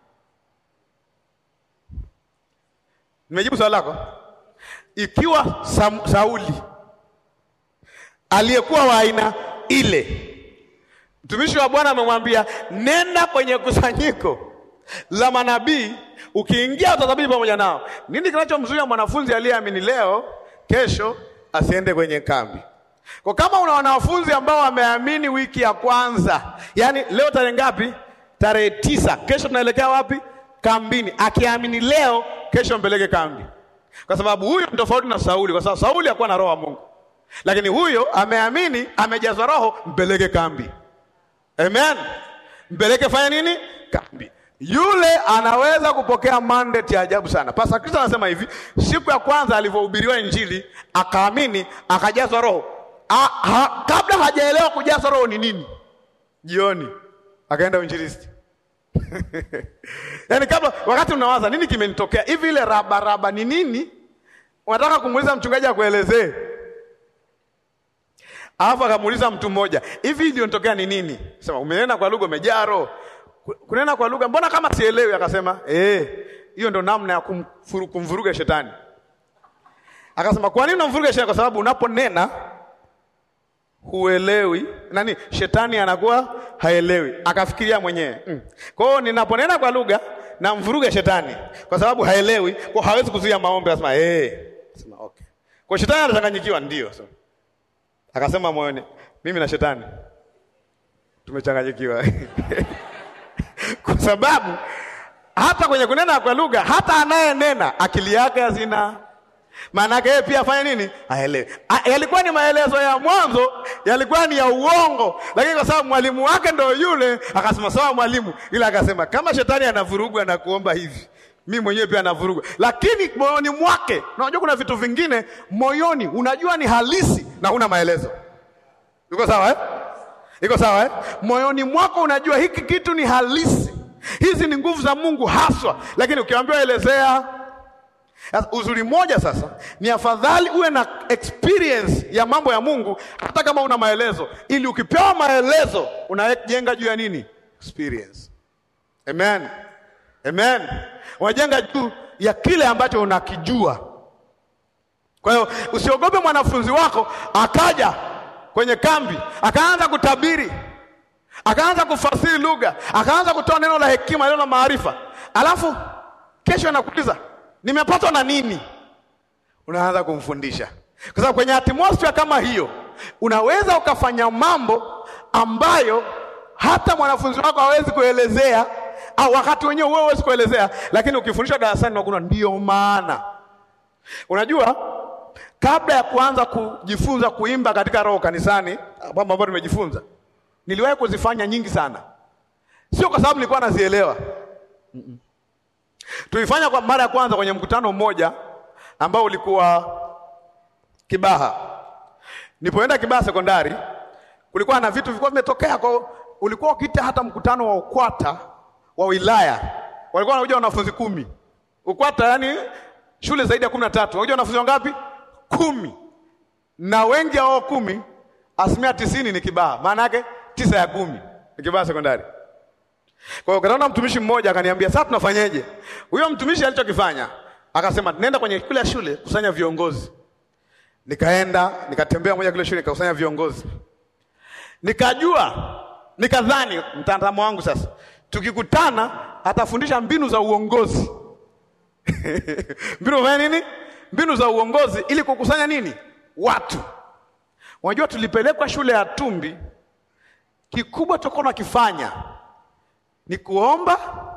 Nimejibu swali lako. Ikiwa Sam, Sauli aliyekuwa wa aina ile, mtumishi wa Bwana amemwambia nenda kwenye kusanyiko la manabii, ukiingia utatabiri pamoja nao. Nini kinachomzuia mwanafunzi aliyeamini leo kesho asiende kwenye kambi? Kwa kama una wanafunzi ambao wameamini wiki ya kwanza, yani leo tarehe ngapi? Tarehe tisa. Kesho tunaelekea wapi? Kambini. Akiamini leo, kesho mpeleke kambi. Kwa sababu huyo ni tofauti na Sauli, kwa sababu Sauli hakuwa na roho wa Mungu. Lakini huyo ameamini, amejazwa roho, mpeleke kambi. Amen. Mpeleke fanya nini? Kambi. Yule anaweza kupokea mandate ya ajabu sana. Pastor Kristo anasema hivi, siku ya kwanza alivyohubiriwa injili, akaamini, akajazwa roho. A, ha, kabla hajaelewa kujazwa roho ni nini, jioni akaenda uinjilisti. Yaani kabla, wakati unawaza nini kimenitokea hivi, ile raba raba ni nini, unataka kumuuliza mchungaji akuelezee. Alafu akamuuliza mtu mmoja, hivi iliyotokea ni nini? Sema umenena kwa lugha, umejaa roho. Kunena kwa lugha, mbona kama sielewi? Akasema eh, hiyo ndo namna ya kumfuru, kumvuruga shetani. Akasema kwa nini unamvuruga shetani? Kwa sababu unaponena huelewi, nani shetani anakuwa haelewi. Akafikiria mwenyewe mm. Kwa hiyo ninaponena kwa lugha na mvuruga shetani kwa sababu haelewi, kwa hawezi kuzuia maombi. Akasema eh, akasema okay. Kwa shetani anachanganyikiwa, ndio. So akasema moyoni, mimi na shetani tumechanganyikiwa. Kwa sababu hata kwenye kunena kwa lugha, hata anayenena akili yake hazina. Maana yake yeye pia afanye nini? Aelewe. Yalikuwa ni maelezo ya mwanzo, yalikuwa ni ya uongo, lakini kwa sababu mwalimu wake ndio yule, akasema sawa mwalimu. Ila akasema kama shetani anavurugwa na kuomba hivi, mimi mwenyewe pia anavurugwa. Lakini moyoni mwake, unajua kuna vitu vingine moyoni unajua ni halisi na huna maelezo. Iko sawa eh? Iko sawa eh? Moyoni mwako unajua hiki kitu ni halisi. Hizi ni nguvu za Mungu haswa, lakini ukiambiwa elezea Uzuri mmoja sasa ni afadhali uwe na experience ya mambo ya Mungu hata kama una maelezo, ili ukipewa maelezo unajenga juu ya nini? Experience. Amen. Amen. Unajenga juu ya kile ambacho unakijua. Kwa hiyo usiogope mwanafunzi wako akaja kwenye kambi, akaanza kutabiri, akaanza kufasiri lugha, akaanza kutoa neno la hekima, neno la maarifa. Alafu kesho anakuuliza, "Nimepatwa na nini?" Unaanza kumfundisha. Kwa sababu kwenye atmosphere kama hiyo, unaweza ukafanya mambo ambayo hata mwanafunzi wako hawezi kuelezea, au wakati wenyewe wewe huwezi kuelezea, lakini ukifundisha darasani unakuwa ndio maana. Unajua, kabla ya kuanza kujifunza kuimba katika roho kanisani, mambo ambayo nimejifunza, niliwahi kuzifanya nyingi sana. Sio kwa sababu nilikuwa nazielewa. Mm-mm. Tulifanya kwa mara ya kwanza kwenye mkutano mmoja ambao ulikuwa Kibaha. Nilipoenda Kibaha sekondari, kulikuwa na vitu vilikuwa vimetokea, kwa ulikuwa ukiita hata mkutano wa UKWATA wa wilaya. Walikuwa wanakuja wanafunzi kumi. UKWATA yani shule zaidi ya kumi na tatu. Wanakuja wanafunzi wangapi? Kumi. Na wengi hao kumi, asilimia tisini ni Kibaha. Maana yake tisa ya kumi ni Kibaha sekondari. Kwa hiyo kanaona mtumishi mmoja akaniambia, "Sasa tunafanyaje?" Huyo mtumishi alichokifanya, akasema, "Nenda kwenye kile shule kusanya viongozi." Nikaenda, nikatembea moja kile shule nikakusanya viongozi. Nikajua, nikadhani mtazamo wangu sasa, tukikutana atafundisha mbinu za uongozi. Mbinu za nini? Mbinu za uongozi ili kukusanya nini? Watu. Unajua tulipelekwa shule ya Tumbi, kikubwa tulikuwa tunakifanya ni kuomba,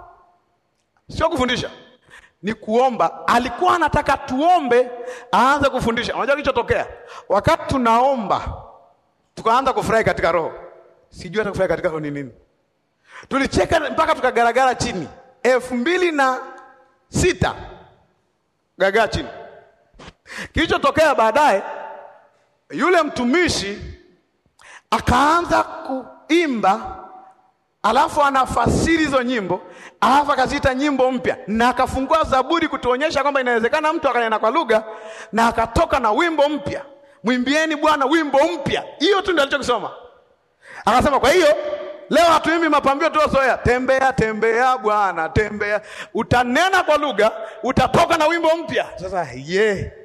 sio kufundisha. Ni kuomba. Alikuwa anataka tuombe aanze kufundisha. Unajua kilichotokea? Wakati tunaomba tukaanza kufurahi katika roho. Sijui hata kufurahi katika roho ni nini. Tulicheka mpaka tukagaragara chini. elfu mbili na sita gaga chini. Kilichotokea baadaye, yule mtumishi akaanza kuimba, alafu anafasiri hizo nyimbo, alafu akaziita nyimbo mpya, na akafungua Zaburi kutuonyesha kwamba inawezekana mtu akanena kwa lugha, na akatoka na wimbo mpya. Mwimbieni Bwana wimbo mpya. Hiyo tu ndio alichokisoma. Akasema, "Kwa hiyo leo hatuimbi mapambio tulozoea. Tembea tembea Bwana, tembea. Utanena kwa lugha, utatoka na wimbo mpya." Sasa ye, yeah.